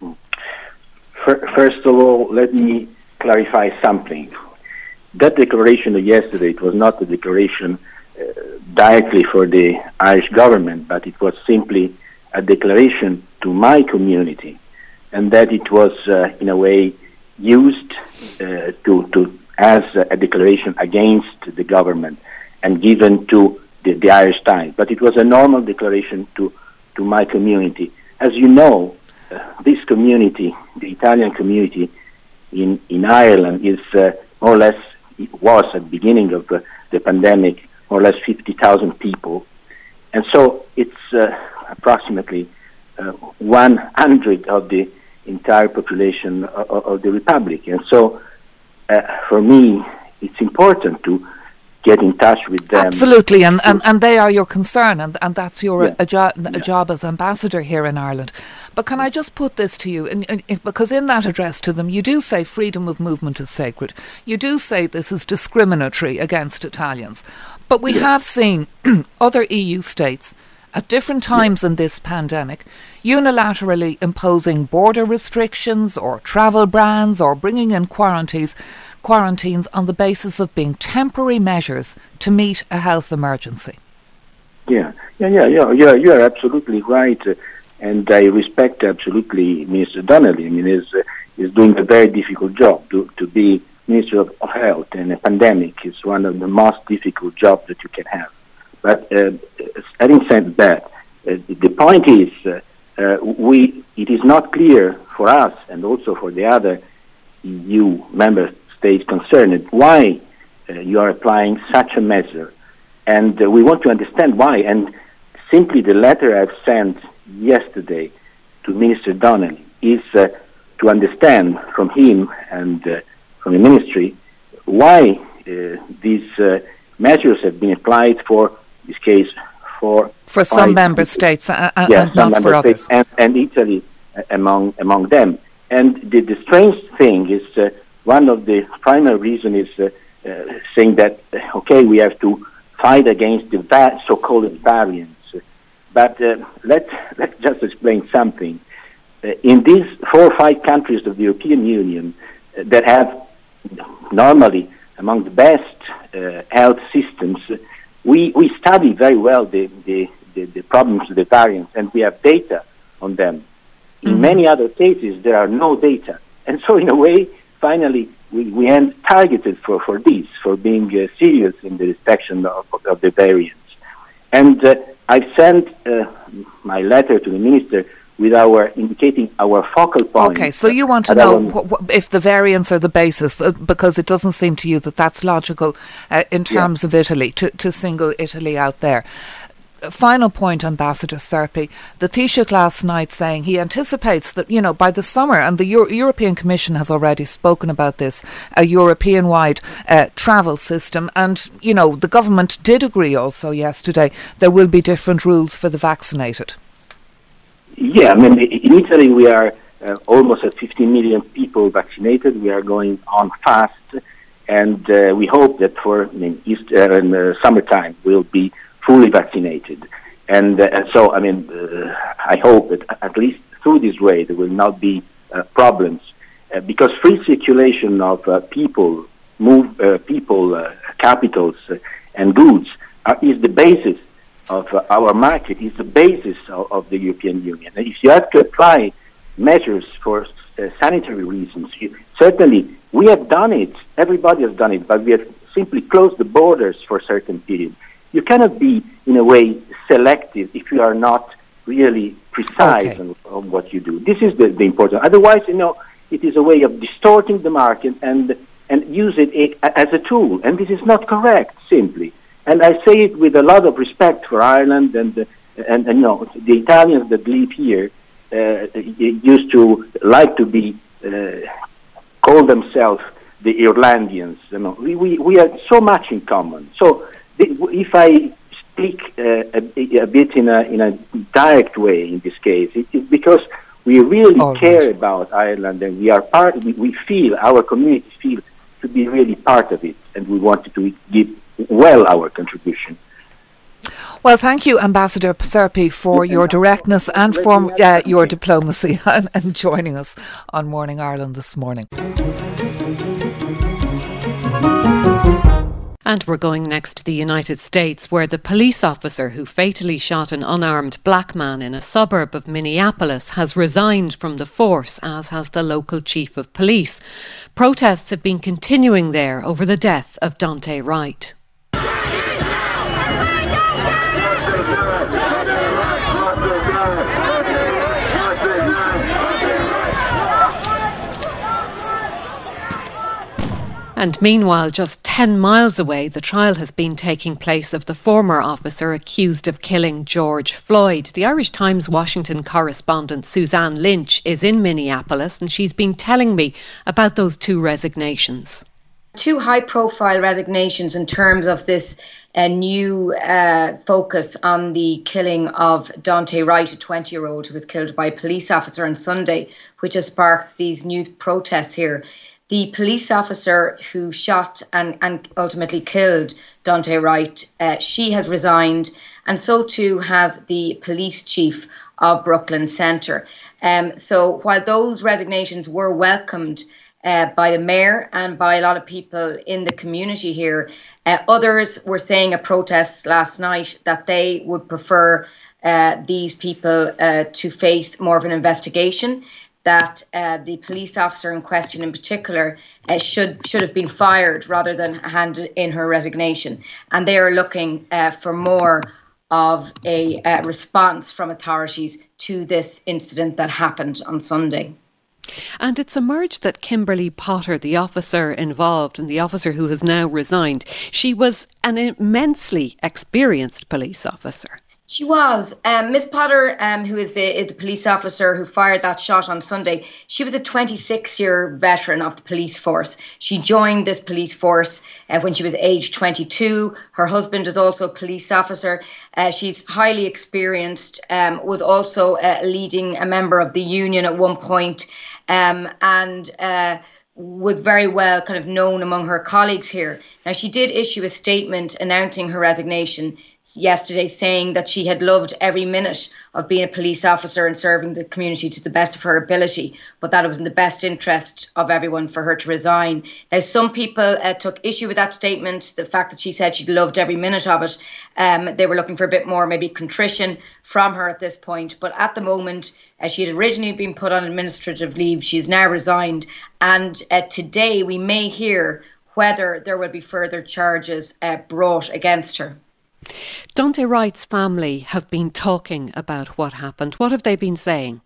S17: First of all, let me clarify something. That declaration of yesterday, it was not a declaration uh, directly for the Irish government, but it was simply a declaration to my community. And that it was, uh, in a way, used uh, to, to as a declaration against the government and given to the, the Irish Times. But it was a normal declaration to, to my community. As you know, uh, this community, the Italian community in, in Ireland, is uh, more or less, it was at the beginning of uh, the pandemic, more or less fifty thousand people. And so it's uh, approximately uh, one hundred of the entire population of, of the Republic. And so, uh, for me, it's important to get in touch with them.
S16: Absolutely, and, and, and they are your concern, and, and that's your
S17: yeah.
S16: a, jo- a
S17: yeah.
S16: job as ambassador here in Ireland. But can I just put this to you, in, in, in, because in that address to them, you do say freedom of movement is sacred. You do say this is discriminatory against Italians. But we yeah. have seen other E U states at different times in this pandemic, unilaterally imposing border restrictions or travel bans or bringing in quarantines, quarantines on the basis of being temporary measures to meet a health emergency.
S17: Yeah, yeah, yeah, yeah, yeah you're absolutely right. Uh, and I respect absolutely Mister Donnelly. I mean, he's, uh, he's doing a very difficult job. To, to be Minister of Health in a pandemic is one of the most difficult jobs that you can have. But uh, having said that, uh, the point is, uh, uh, we it is not clear for us and also for the other E U member states concerned why uh, you are applying such a measure. And uh, we want to understand why. And simply the letter I've sent yesterday to Minister Donnelly is uh, to understand from him and uh, from the ministry why uh, these uh, measures have been applied for this case for
S16: for some member people. states uh,
S17: yeah,
S16: and
S17: some
S16: not
S17: member
S16: for
S17: states
S16: others,
S17: and, and Italy uh, among among them. And the, the strange thing is uh, one of the primary reasons is uh, uh, saying that uh, okay, we have to fight against the va- so-called variants. But uh, let's let's just explain something. Uh, in these four or five countries of the European Union uh, that have normally among the best uh, health systems, we, we study very well the, the, the, the problems of the variants, and we have data on them. In
S16: Mm-hmm.
S17: many other cases, there are no data. And so, in a way, finally, we, we end targeted for, for this, for being uh, serious in the detection of, of the variants. And uh, I've sent uh, my letter to the minister with our indicating our focal point.
S16: Okay, so you want to know wh- wh- if the variants are the basis, uh, because it doesn't seem to you that that's logical uh, in terms yeah. of Italy, to, to single Italy out there. Final point, Ambassador Serpi. The Taoiseach last night saying he anticipates that, you know, by the summer, and the Euro- European Commission has already spoken about this, a European-wide uh, travel system. And, you know, the government did agree also yesterday there will be different rules for the vaccinated.
S17: Yeah, I mean, in Italy we are uh, almost at fifteen million people vaccinated. We are going on fast. And uh, we hope that for I mean, Easter and uh, summertime we'll be fully vaccinated, and uh, and so I mean uh, I hope that at least through this way there will not be uh, problems, uh, because free circulation of uh, people, move uh, people, uh, capitals, uh, and goods are, is the basis of uh, our market. Is the basis of, of the European Union. And if you have to apply measures for uh, sanitary reasons, you, certainly we have done it. Everybody has done it, but we have simply closed the borders for a certain period. You cannot be, in a way, selective if you are not really precise okay. on, on what you do. This is the, the important. Otherwise, you know, it is a way of distorting the market and and use it as a tool. And this is not correct, simply. And I say it with a lot of respect for Ireland and, uh, and, and you know, the Italians that live here uh, used to like to be, uh, call themselves the Irlandians. You know, we, we, we have so much in common. So, if I speak uh, a, a bit in a in a direct way in this case, it is because we really All care right. about Ireland, and we are part. We, we feel our community feel to be really part of it, and we wanted to give well our contribution.
S16: Well, thank you, Ambassador Serpi, for your directness and for uh, your diplomacy and, and joining us on Morning Ireland this morning.
S2: And we're going next to the United States, where the police officer who fatally shot an unarmed black man in a suburb of Minneapolis has resigned from the force, as has the local chief of police. Protests have been continuing there over the death of Daunte Wright. And meanwhile, just ten miles away, the trial has been taking place of the former officer accused of killing George Floyd. The Irish Times Washington correspondent Suzanne Lynch is in Minneapolis, and she's been telling me about those two resignations.
S18: Two high-profile resignations in terms of this uh, new uh, focus on the killing of Daunte Wright, a twenty-year-old who was killed by a police officer on Sunday, which has sparked these new protests here. The police officer who shot and, and ultimately killed Daunte Wright, uh, she has resigned, and so too has the police chief of Brooklyn Centre. Um, so while those resignations were welcomed uh, by the mayor and by a lot of people in the community here, uh, others were saying at protests last night that they would prefer uh, these people uh, to face more of an investigation, that uh, the police officer in question in particular uh, should should have been fired rather than handed in her resignation. And they are looking uh, for more of a uh, response from authorities to this incident that happened on Sunday.
S2: And it's emerged that Kimberly Potter, the officer involved and the officer who has now resigned, she was an immensely experienced police officer.
S18: She was. Um, Miss Potter, um, who is the, the police officer who fired that shot on Sunday, she was a twenty-six-year veteran of the police force. She joined this police force uh, when she was aged twenty-two. Her husband is also a police officer. Uh, she's highly experienced, um, was also uh, leading a member of the union at one point, um, and uh, was very well kind of known among her colleagues here. Now, she did issue a statement announcing her resignation, yesterday, saying that she had loved every minute of being a police officer and serving the community to the best of her ability, but that it was in the best interest of everyone for her to resign. Now, some people uh, took issue with that statement, the fact that she said she'd loved every minute of it. Um, they were looking for a bit more, maybe contrition from her at this point. But at the moment, uh, she had originally been put on administrative leave. She has now resigned. And uh, today we may hear whether there will be further charges uh, brought against her.
S2: Daunte Wright's family have been talking about what happened. What have they been saying?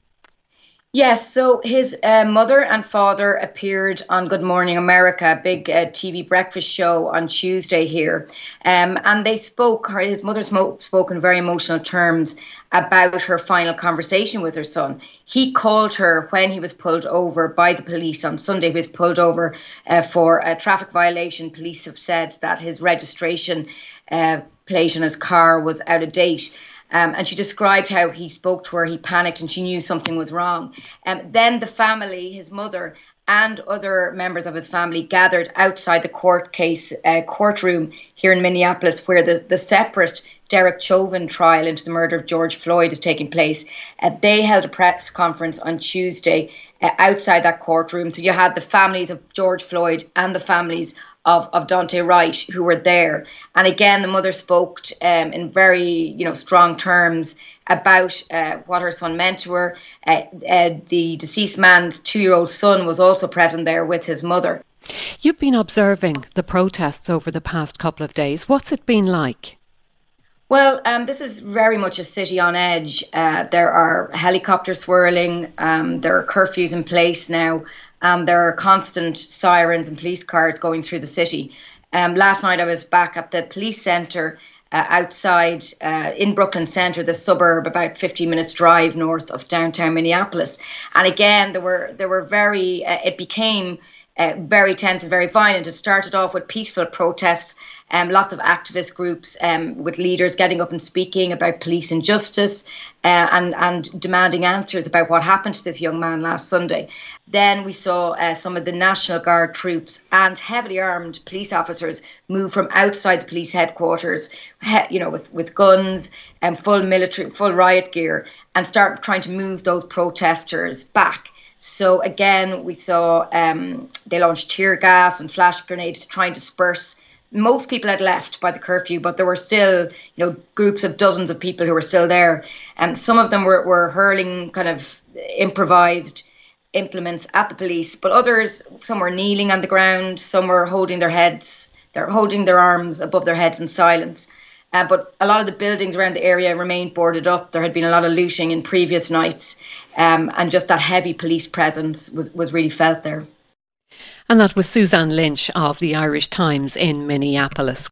S18: Yes, so his uh, mother and father appeared on Good Morning America, a big uh, T V breakfast show on Tuesday here. Um, and they spoke, his mother spoke in very emotional terms about her final conversation with her son. He called her when he was pulled over by the police on Sunday. He was pulled over uh, for a traffic violation. Police have said that his registration uh, plate in his car was out of date. Um, and she described how he spoke to her, he panicked and she knew something was wrong. Um, then the family, his mother and other members of his family gathered outside the court case uh, courtroom here in Minneapolis, where the, the separate Derek Chauvin trial into the murder of George Floyd is taking place. Uh, they held a press conference on Tuesday uh, outside that courtroom. So you had the families of George Floyd and the families of, of Daunte Wright who were there. And again, the mother spoke um, in very, you know, strong terms about uh, what her son meant to her. Uh, uh, the deceased man's two-year-old son was also present there with his mother.
S2: You've been observing the protests over the past couple of days. What's it been like?
S18: Well, um, this is very much a city on edge. Uh, there are helicopters swirling. Um, there are curfews in place now. Um, there are constant sirens and police cars going through the city. Um, last night I was back at the police centre uh, outside uh, in Brooklyn Centre, the suburb about fifteen minutes drive north of downtown Minneapolis. And again, there were there were very, uh, it became uh, very tense and very violent. It started off with peaceful protests. Um, lots of activist groups um, with leaders getting up and speaking about police injustice uh, and, and demanding answers about what happened to this young man last Sunday. Then we saw uh, some of the National Guard troops and heavily armed police officers move from outside the police headquarters, he, you know, with, with guns and full military, full riot gear, and start trying to move those protesters back. So again, we saw um, they launched tear gas and flash grenades to try and disperse. Most people had left by the curfew, but there were still, you know, groups of dozens of people who were still there. And some of them were, were hurling kind of improvised implements at the police, but others, some were kneeling on the ground, some were holding their heads, they're holding their arms above their heads in silence. Uh, but a lot of the buildings around the area remained boarded up. There had been a lot of looting in previous nights, um, and just that heavy police presence was, was really felt there.
S2: And that was Suzanne Lynch of the Irish Times in Minneapolis.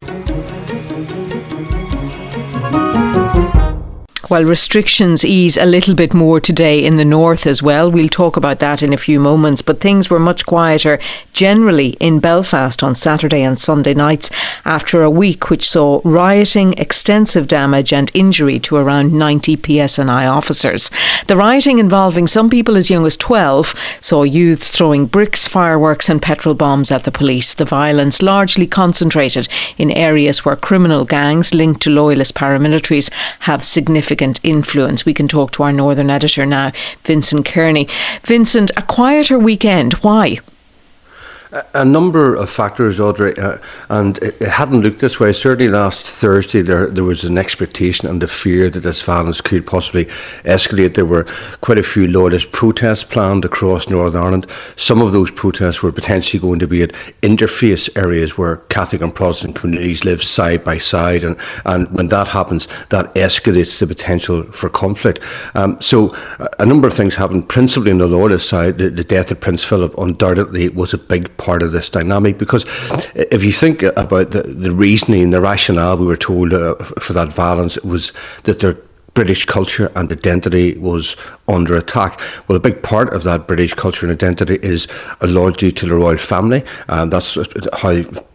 S8: While restrictions ease a little bit more today in the north as well. We'll talk about that in a few moments, but things were much quieter generally in Belfast on Saturday and Sunday nights after a week which saw rioting, extensive damage and injury to around ninety P S N I officers. The rioting, involving some people as young as twelve, saw youths throwing bricks, fireworks and petrol bombs at the police. The violence largely concentrated in areas where criminal gangs linked to loyalist paramilitaries have significant influence. We can talk to our northern editor now, Vincent Kearney. Vincent, a quieter weekend. Why?
S19: A number of factors, Audrey, uh, and it, it hadn't looked this way. Certainly last Thursday there there was an expectation and the fear that this violence could possibly escalate. There were quite a few loyalist protests planned across Northern Ireland. Some of those protests were potentially going to be at interface areas where Catholic and Protestant communities live side by side, and, and when that happens, that escalates the potential for conflict. Um, so a number of things happened, principally on the loyalist side. The, the death of Prince Philip undoubtedly was a big part of this dynamic, because if you think about the, the reasoning, the rationale, we were told uh, for that violence, it was that their British culture and identity was under attack. Well, a big part of that British culture and identity is a loyalty to the royal family, and that's how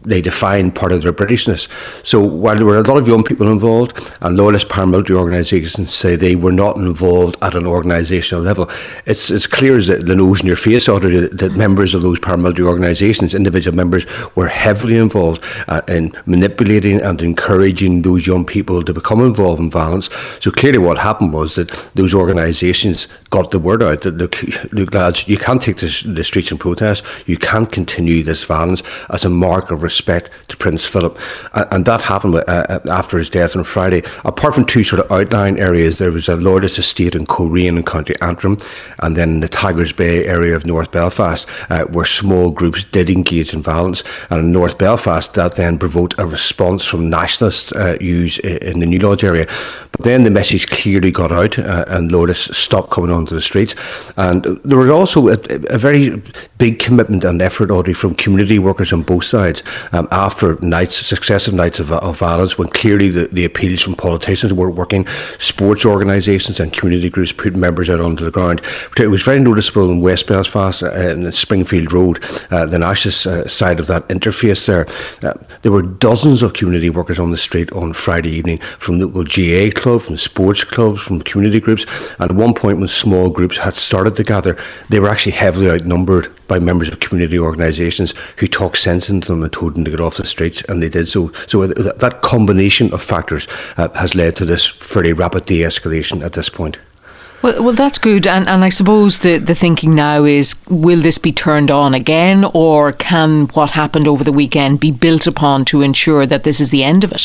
S19: they define part of their Britishness. So while there were a lot of young people involved, and loyalist paramilitary organisations say they were not involved at an organisational level, it's it's clear as the, the nose in your face, Audrey, that, that members of those paramilitary organisations, individual members, were heavily involved uh, in manipulating and encouraging those young people to become involved in violence. So clearly what happened was that those organisations got the word out that, look, look lads, you can't take this, the streets and protest, you can't continue this violence as a mark of respect to Prince Philip. And, and that happened uh, after his death on Friday. Apart from two sort of outlying areas, there was a loyalist estate in Coleraine in County Antrim, and then in the Tigers Bay area of North Belfast, uh, where small groups did engage in violence. And in North Belfast, that then provoked a response from nationalist uh, views in the New Lodge area. But then the message clearly got out, uh, and loyalists stopped coming onto the streets. And there was also a, a very big commitment and effort, Audrey, from community workers on both sides um, after nights, successive nights of, of violence, when clearly the, the appeals from politicians were working. Sports organisations and community groups put members out onto the ground. It was very noticeable in West Belfast, uh, in Springfield Road, uh, the National uh, side of that interface there. Uh, there were dozens of community workers on the street on Friday evening, from local G A clubs, from sports clubs, from community groups. And at one point, when small groups had started to gather, they were actually heavily outnumbered by members of community organisations who talked sense into them and told them to get off the streets, and they did so. So that combination of factors uh, has led to this fairly rapid de-escalation at this point.
S8: Well, well, that's good. And, and I suppose the, the thinking now is, will this be turned on again, or can what happened over the weekend be built upon to ensure that this is the end of it?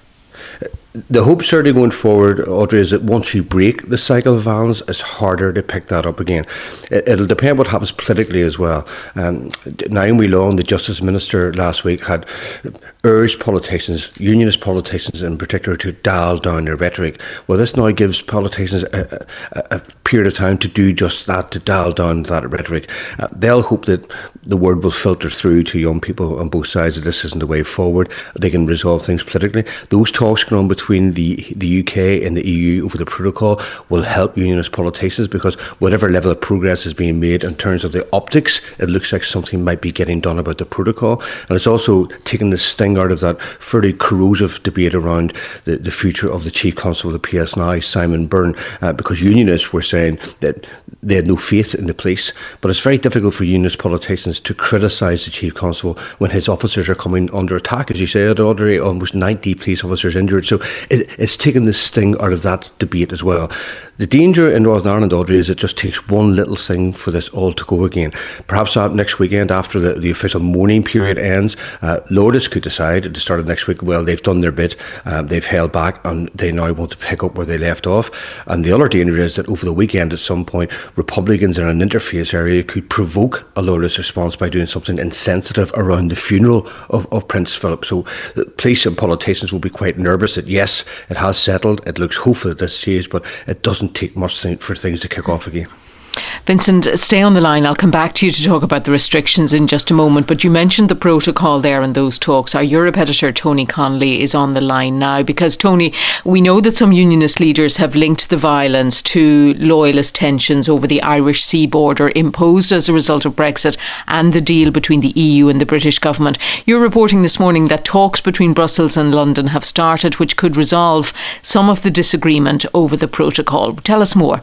S19: The hope certainly going forward, Audrey, is that once you break the cycle of violence, it's harder to pick that up again. It, it'll depend what happens politically as well. Um, Naomi Long, the Justice Minister, last week had urged politicians, unionist politicians in particular, to dial down their rhetoric. Well, this now gives politicians a, a, a period of time to do just that, to dial down that rhetoric. Uh, they'll hope that the word will filter through to young people on both sides that this isn't the way forward. They can resolve things politically. Those talks going on between the, the U K and the E U over the protocol will help unionist politicians, because whatever level of progress is being made in terms of the optics, it looks like something might be getting done about the protocol. And it's also taken the sting out of that fairly corrosive debate around the, the future of the Chief Constable of the P S N I, Simon Byrne, uh, because unionists were saying that they had no faith in the police. But it's very difficult for unionist politicians to criticise the Chief Constable when his officers are coming under attack. As you said, Audrey, almost ninety police officers injured. So it, it's taken the sting out of that debate as well. The danger in Northern Ireland, Audrey, is it just takes one little thing for this all to go again. Perhaps uh, next weekend, after the, the official mourning period ends, uh, Lourdes could decide at the start of next week, well, they've done their bit, um, they've held back, and they now want to pick up where they left off. And the other danger is that over the weekend, at some point, Republicans in an interface area could provoke a Lourdes response by doing something insensitive around the funeral of, of Prince Philip. So the police and politicians will be quite nervous that, yes, it has settled, it looks hopeful at this stage, but it doesn't take much for things to kick off again.
S8: Vincent, stay on the line. I'll come back to you to talk about the restrictions in just a moment, but you mentioned the protocol there in those talks. Our Europe editor Tony Connolly is on the line now, because Tony, we know that some unionist leaders have linked the violence to loyalist tensions over the Irish Sea border imposed as a result of Brexit and the deal between the E U and the British government. You're reporting this morning that talks between Brussels and London have started, which could resolve some of the disagreement over the protocol. Tell us more.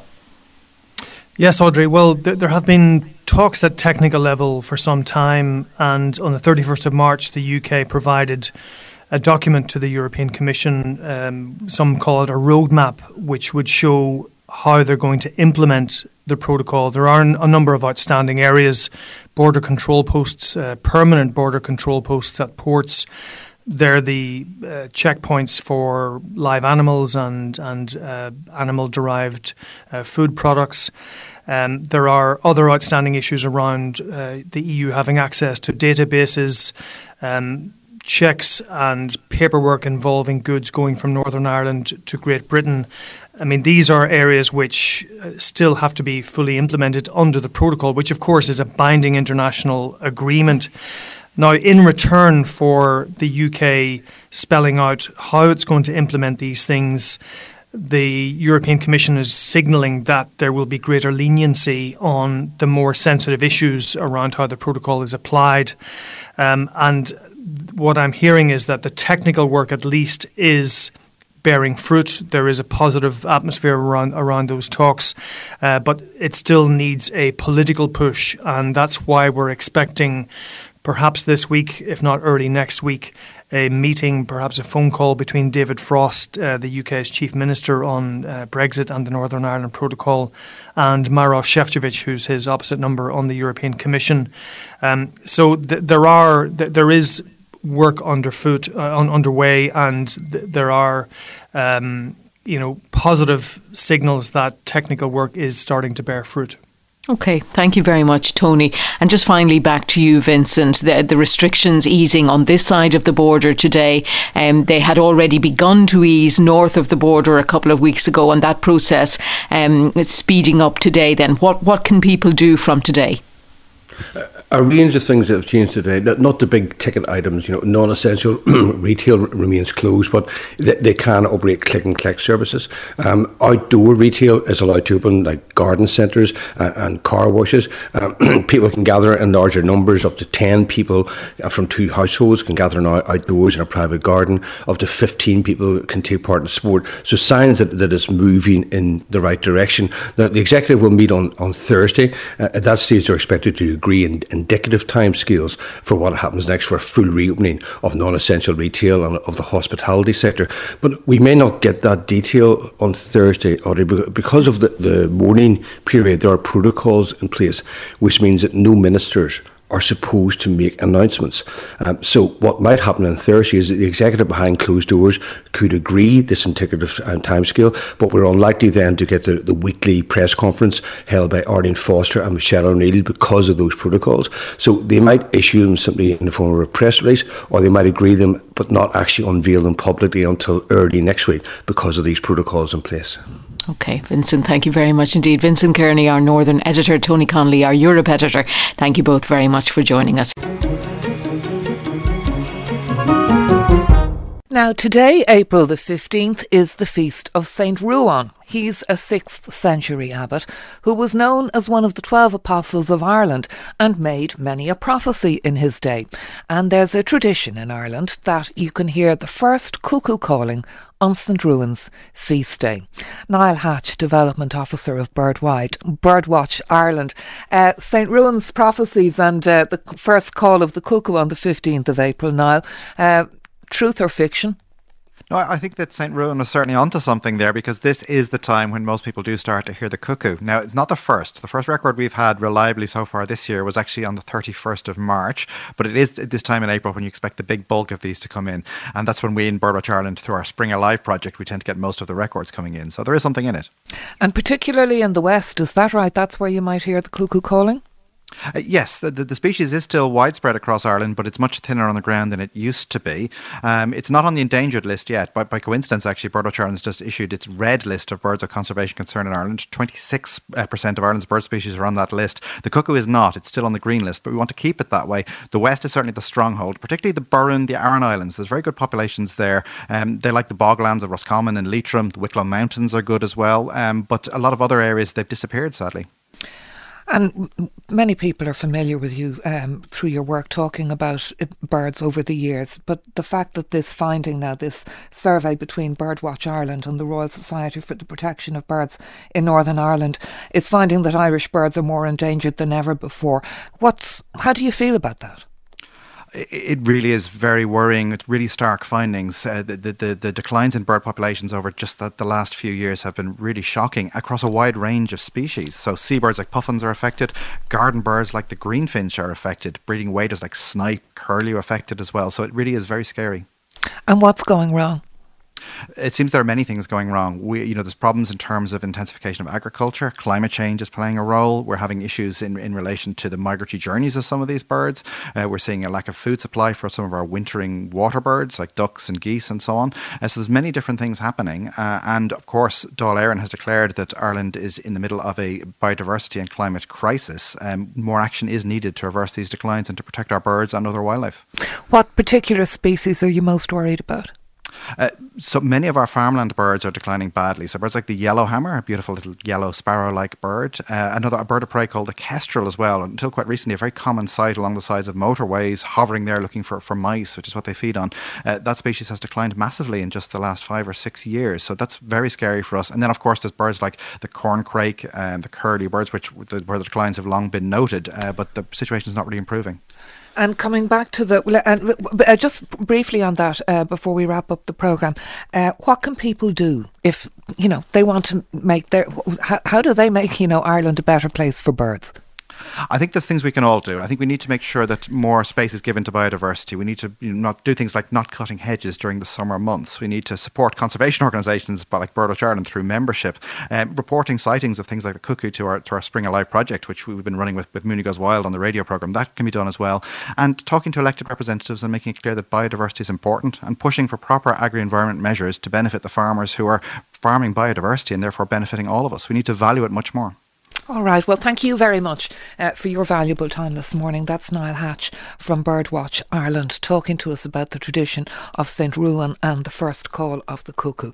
S20: Yes, Audrey. Well, th- there have been talks at technical level for some time, and on the thirty-first of March, the U K provided a document to the European Commission. Um, some call it a roadmap, which would show how they're going to implement the protocol. There are a number of outstanding areas: border control posts, uh, permanent border control posts at ports. They're the uh, checkpoints for live animals and and uh, animal-derived uh, food products. Um, there are other outstanding issues around uh, the E U having access to databases, um, checks and paperwork involving goods going from Northern Ireland to Great Britain. I mean, these are areas which still have to be fully implemented under the protocol, which of course is a binding international agreement. Now, in return for the U K spelling out how it's going to implement these things, the European Commission is signalling that there will be greater leniency on the more sensitive issues around how the protocol is applied. Um, and what I'm hearing is that the technical work at least is bearing fruit. There is a positive atmosphere around around those talks, uh, but it still needs a political push, and that's why we're expecting perhaps this week, if not early next week, a meeting, perhaps a phone call between David Frost, uh, the U K's Chief Minister on uh, Brexit and the Northern Ireland Protocol, and Maroš Šefčovič, who's his opposite number on the European Commission. Um, so th- there are th- there is work underfoot, uh, un- underway, and th- there are um, you know positive signals that technical work is starting to bear fruit.
S8: Okay, thank you very much, Tony. And just finally back to you, Vincent. The, the restrictions easing on this side of the border today, um, they had already begun to ease north of the border a couple of weeks ago, and that process um, is speeding up today. Then, what what can people do from today?
S19: A range of things that have changed today, not, not the big ticket items, you know, non-essential retail remains closed, but they, they can operate click and collect services. Um, outdoor retail is allowed to open, like garden centres and, and car washes. Um, people can gather in larger numbers, up to ten people from two households can gather now outdoors in a private garden. Up to fifteen people can take part in sport. So signs that, that it's moving in the right direction. Now, the executive will meet on, on Thursday. Uh, at that stage, they're expected to agree in indicative timescales for what happens next for a full reopening of non-essential retail and of the hospitality sector. But we may not get that detail on Thursday, Audrey, because of the, the mourning period. There are protocols in place, which means that no ministers are supposed to make announcements. Um, so what might happen on Thursday is that the executive behind closed doors could agree this indicative um, timescale, but we're unlikely then to get the, the weekly press conference held by Arlene Foster and Michelle O'Neill because of those protocols. So they might issue them simply in the form of a press release, or they might agree them but not actually unveil them publicly until early next week because of these protocols in place.
S8: Okay, Vincent, thank you very much indeed. Vincent Kearney, our Northern editor, Tony Connolly, our Europe editor. Thank you both very much for joining us.
S16: Now, today, April the fifteenth, is the feast of Saint Ruan. He's a sixth century abbot who was known as one of the twelve apostles of Ireland and made many a prophecy in his day. And there's a tradition in Ireland that you can hear the first cuckoo calling on Saint Ruan's feast day. Niall Hatch, Development Officer of Birdwide, Birdwatch Ireland. Uh, Saint Ruan's prophecies and uh, the first call of the cuckoo on the fifteenth of April, Niall. Uh, truth or fiction?
S21: No, I think that Saint Ruan was certainly onto something there, because this is the time when most people do start to hear the cuckoo. Now, it's not the first. The first record we've had reliably so far this year was actually on the thirty-first of March, but it is this time in April when you expect the big bulk of these to come in. And that's when we in Birdwatch Ireland, through our Spring Alive project, we tend to get most of the records coming in. So there is something in it. And particularly in the West, is that right? That's where you might hear the cuckoo calling? Uh, yes, the, the, the species is still widespread across Ireland, but it's much thinner on the ground than it used to be. Um, it's not on the endangered list yet. By, by coincidence, actually, Birdwatch Ireland's just issued its red list of birds of conservation concern in Ireland. twenty-six percent of Ireland's bird species are on that list. The cuckoo is not. It's still on the green list, but we want to keep it that way. The West is certainly the stronghold, particularly the Burren, the Aran Islands. There's very good populations there. Um, they like the boglands of Roscommon and Leitrim. The Wicklow Mountains are good as well. Um, but a lot of other areas, they've disappeared, sadly. And many people are familiar with you um, through your work talking about birds over the years, but the fact that this finding now, this survey between Birdwatch Ireland and the Royal Society for the Protection of Birds in Northern Ireland is finding that Irish birds are more endangered than ever before. What's how do you feel about that? It really is very worrying. It's really stark findings. Uh, the, the, the declines in bird populations over just the, the last few years have been really shocking across a wide range of species. So seabirds like puffins are affected, garden birds like the greenfinch are affected, breeding waders like snipe, curlew are affected as well. So it really is very scary. And what's going wrong? It seems there are many things going wrong. We, you know, there's problems in terms of intensification of agriculture. Climate change is playing a role. We're having issues in, in relation to the migratory journeys of some of these birds. Uh, we're seeing a lack of food supply for some of our wintering water birds like ducks and geese and so on. Uh, so there's many different things happening. Uh, and of course, Dáil Éireann has declared that Ireland is in the middle of a biodiversity and climate crisis. Um, more action is needed to reverse these declines and to protect our birds and other wildlife. What particular species are you most worried about? Uh, so many of our farmland birds are declining badly. So birds like the yellowhammer, a beautiful little yellow sparrow-like bird, uh, another a bird of prey called the kestrel as well, until quite recently a very common sight along the sides of motorways, hovering there looking for, for mice, which is what they feed on. Uh, that species has declined massively in just the last five or six years. So that's very scary for us. And then, of course, there's birds like the corncrake and the curlew birds, which the, where the declines have long been noted, uh, but the situation is not really improving.
S16: And coming back to the, uh, just briefly on that uh, before we wrap up the programme, uh, what can people do if, you know, they want to make their, how, how do they make, you know, Ireland a better place for birds?
S21: I think there's things we can all do. I think we need to make sure that more space is given to biodiversity. We need to you know, not do things like not cutting hedges during the summer months. We need to support conservation organisations like Birdwatch Ireland through membership, um, reporting sightings of things like the cuckoo to our to our Spring Alive project, which we've been running with, with Mooney Goes Wild on the radio programme. That can be done as well. And talking to elected representatives and making it clear that biodiversity is important and pushing for proper agri-environment measures to benefit the farmers who are farming biodiversity and therefore benefiting all of us. We need to value it much more.
S16: All right. Well, thank you very much uh, for your valuable time this morning. That's Niall Hatch from Birdwatch Ireland talking to us about the tradition of Saint Ruan and the first call of the cuckoo.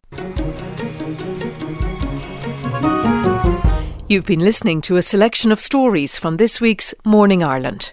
S1: You've been listening to a selection of stories from this week's Morning Ireland.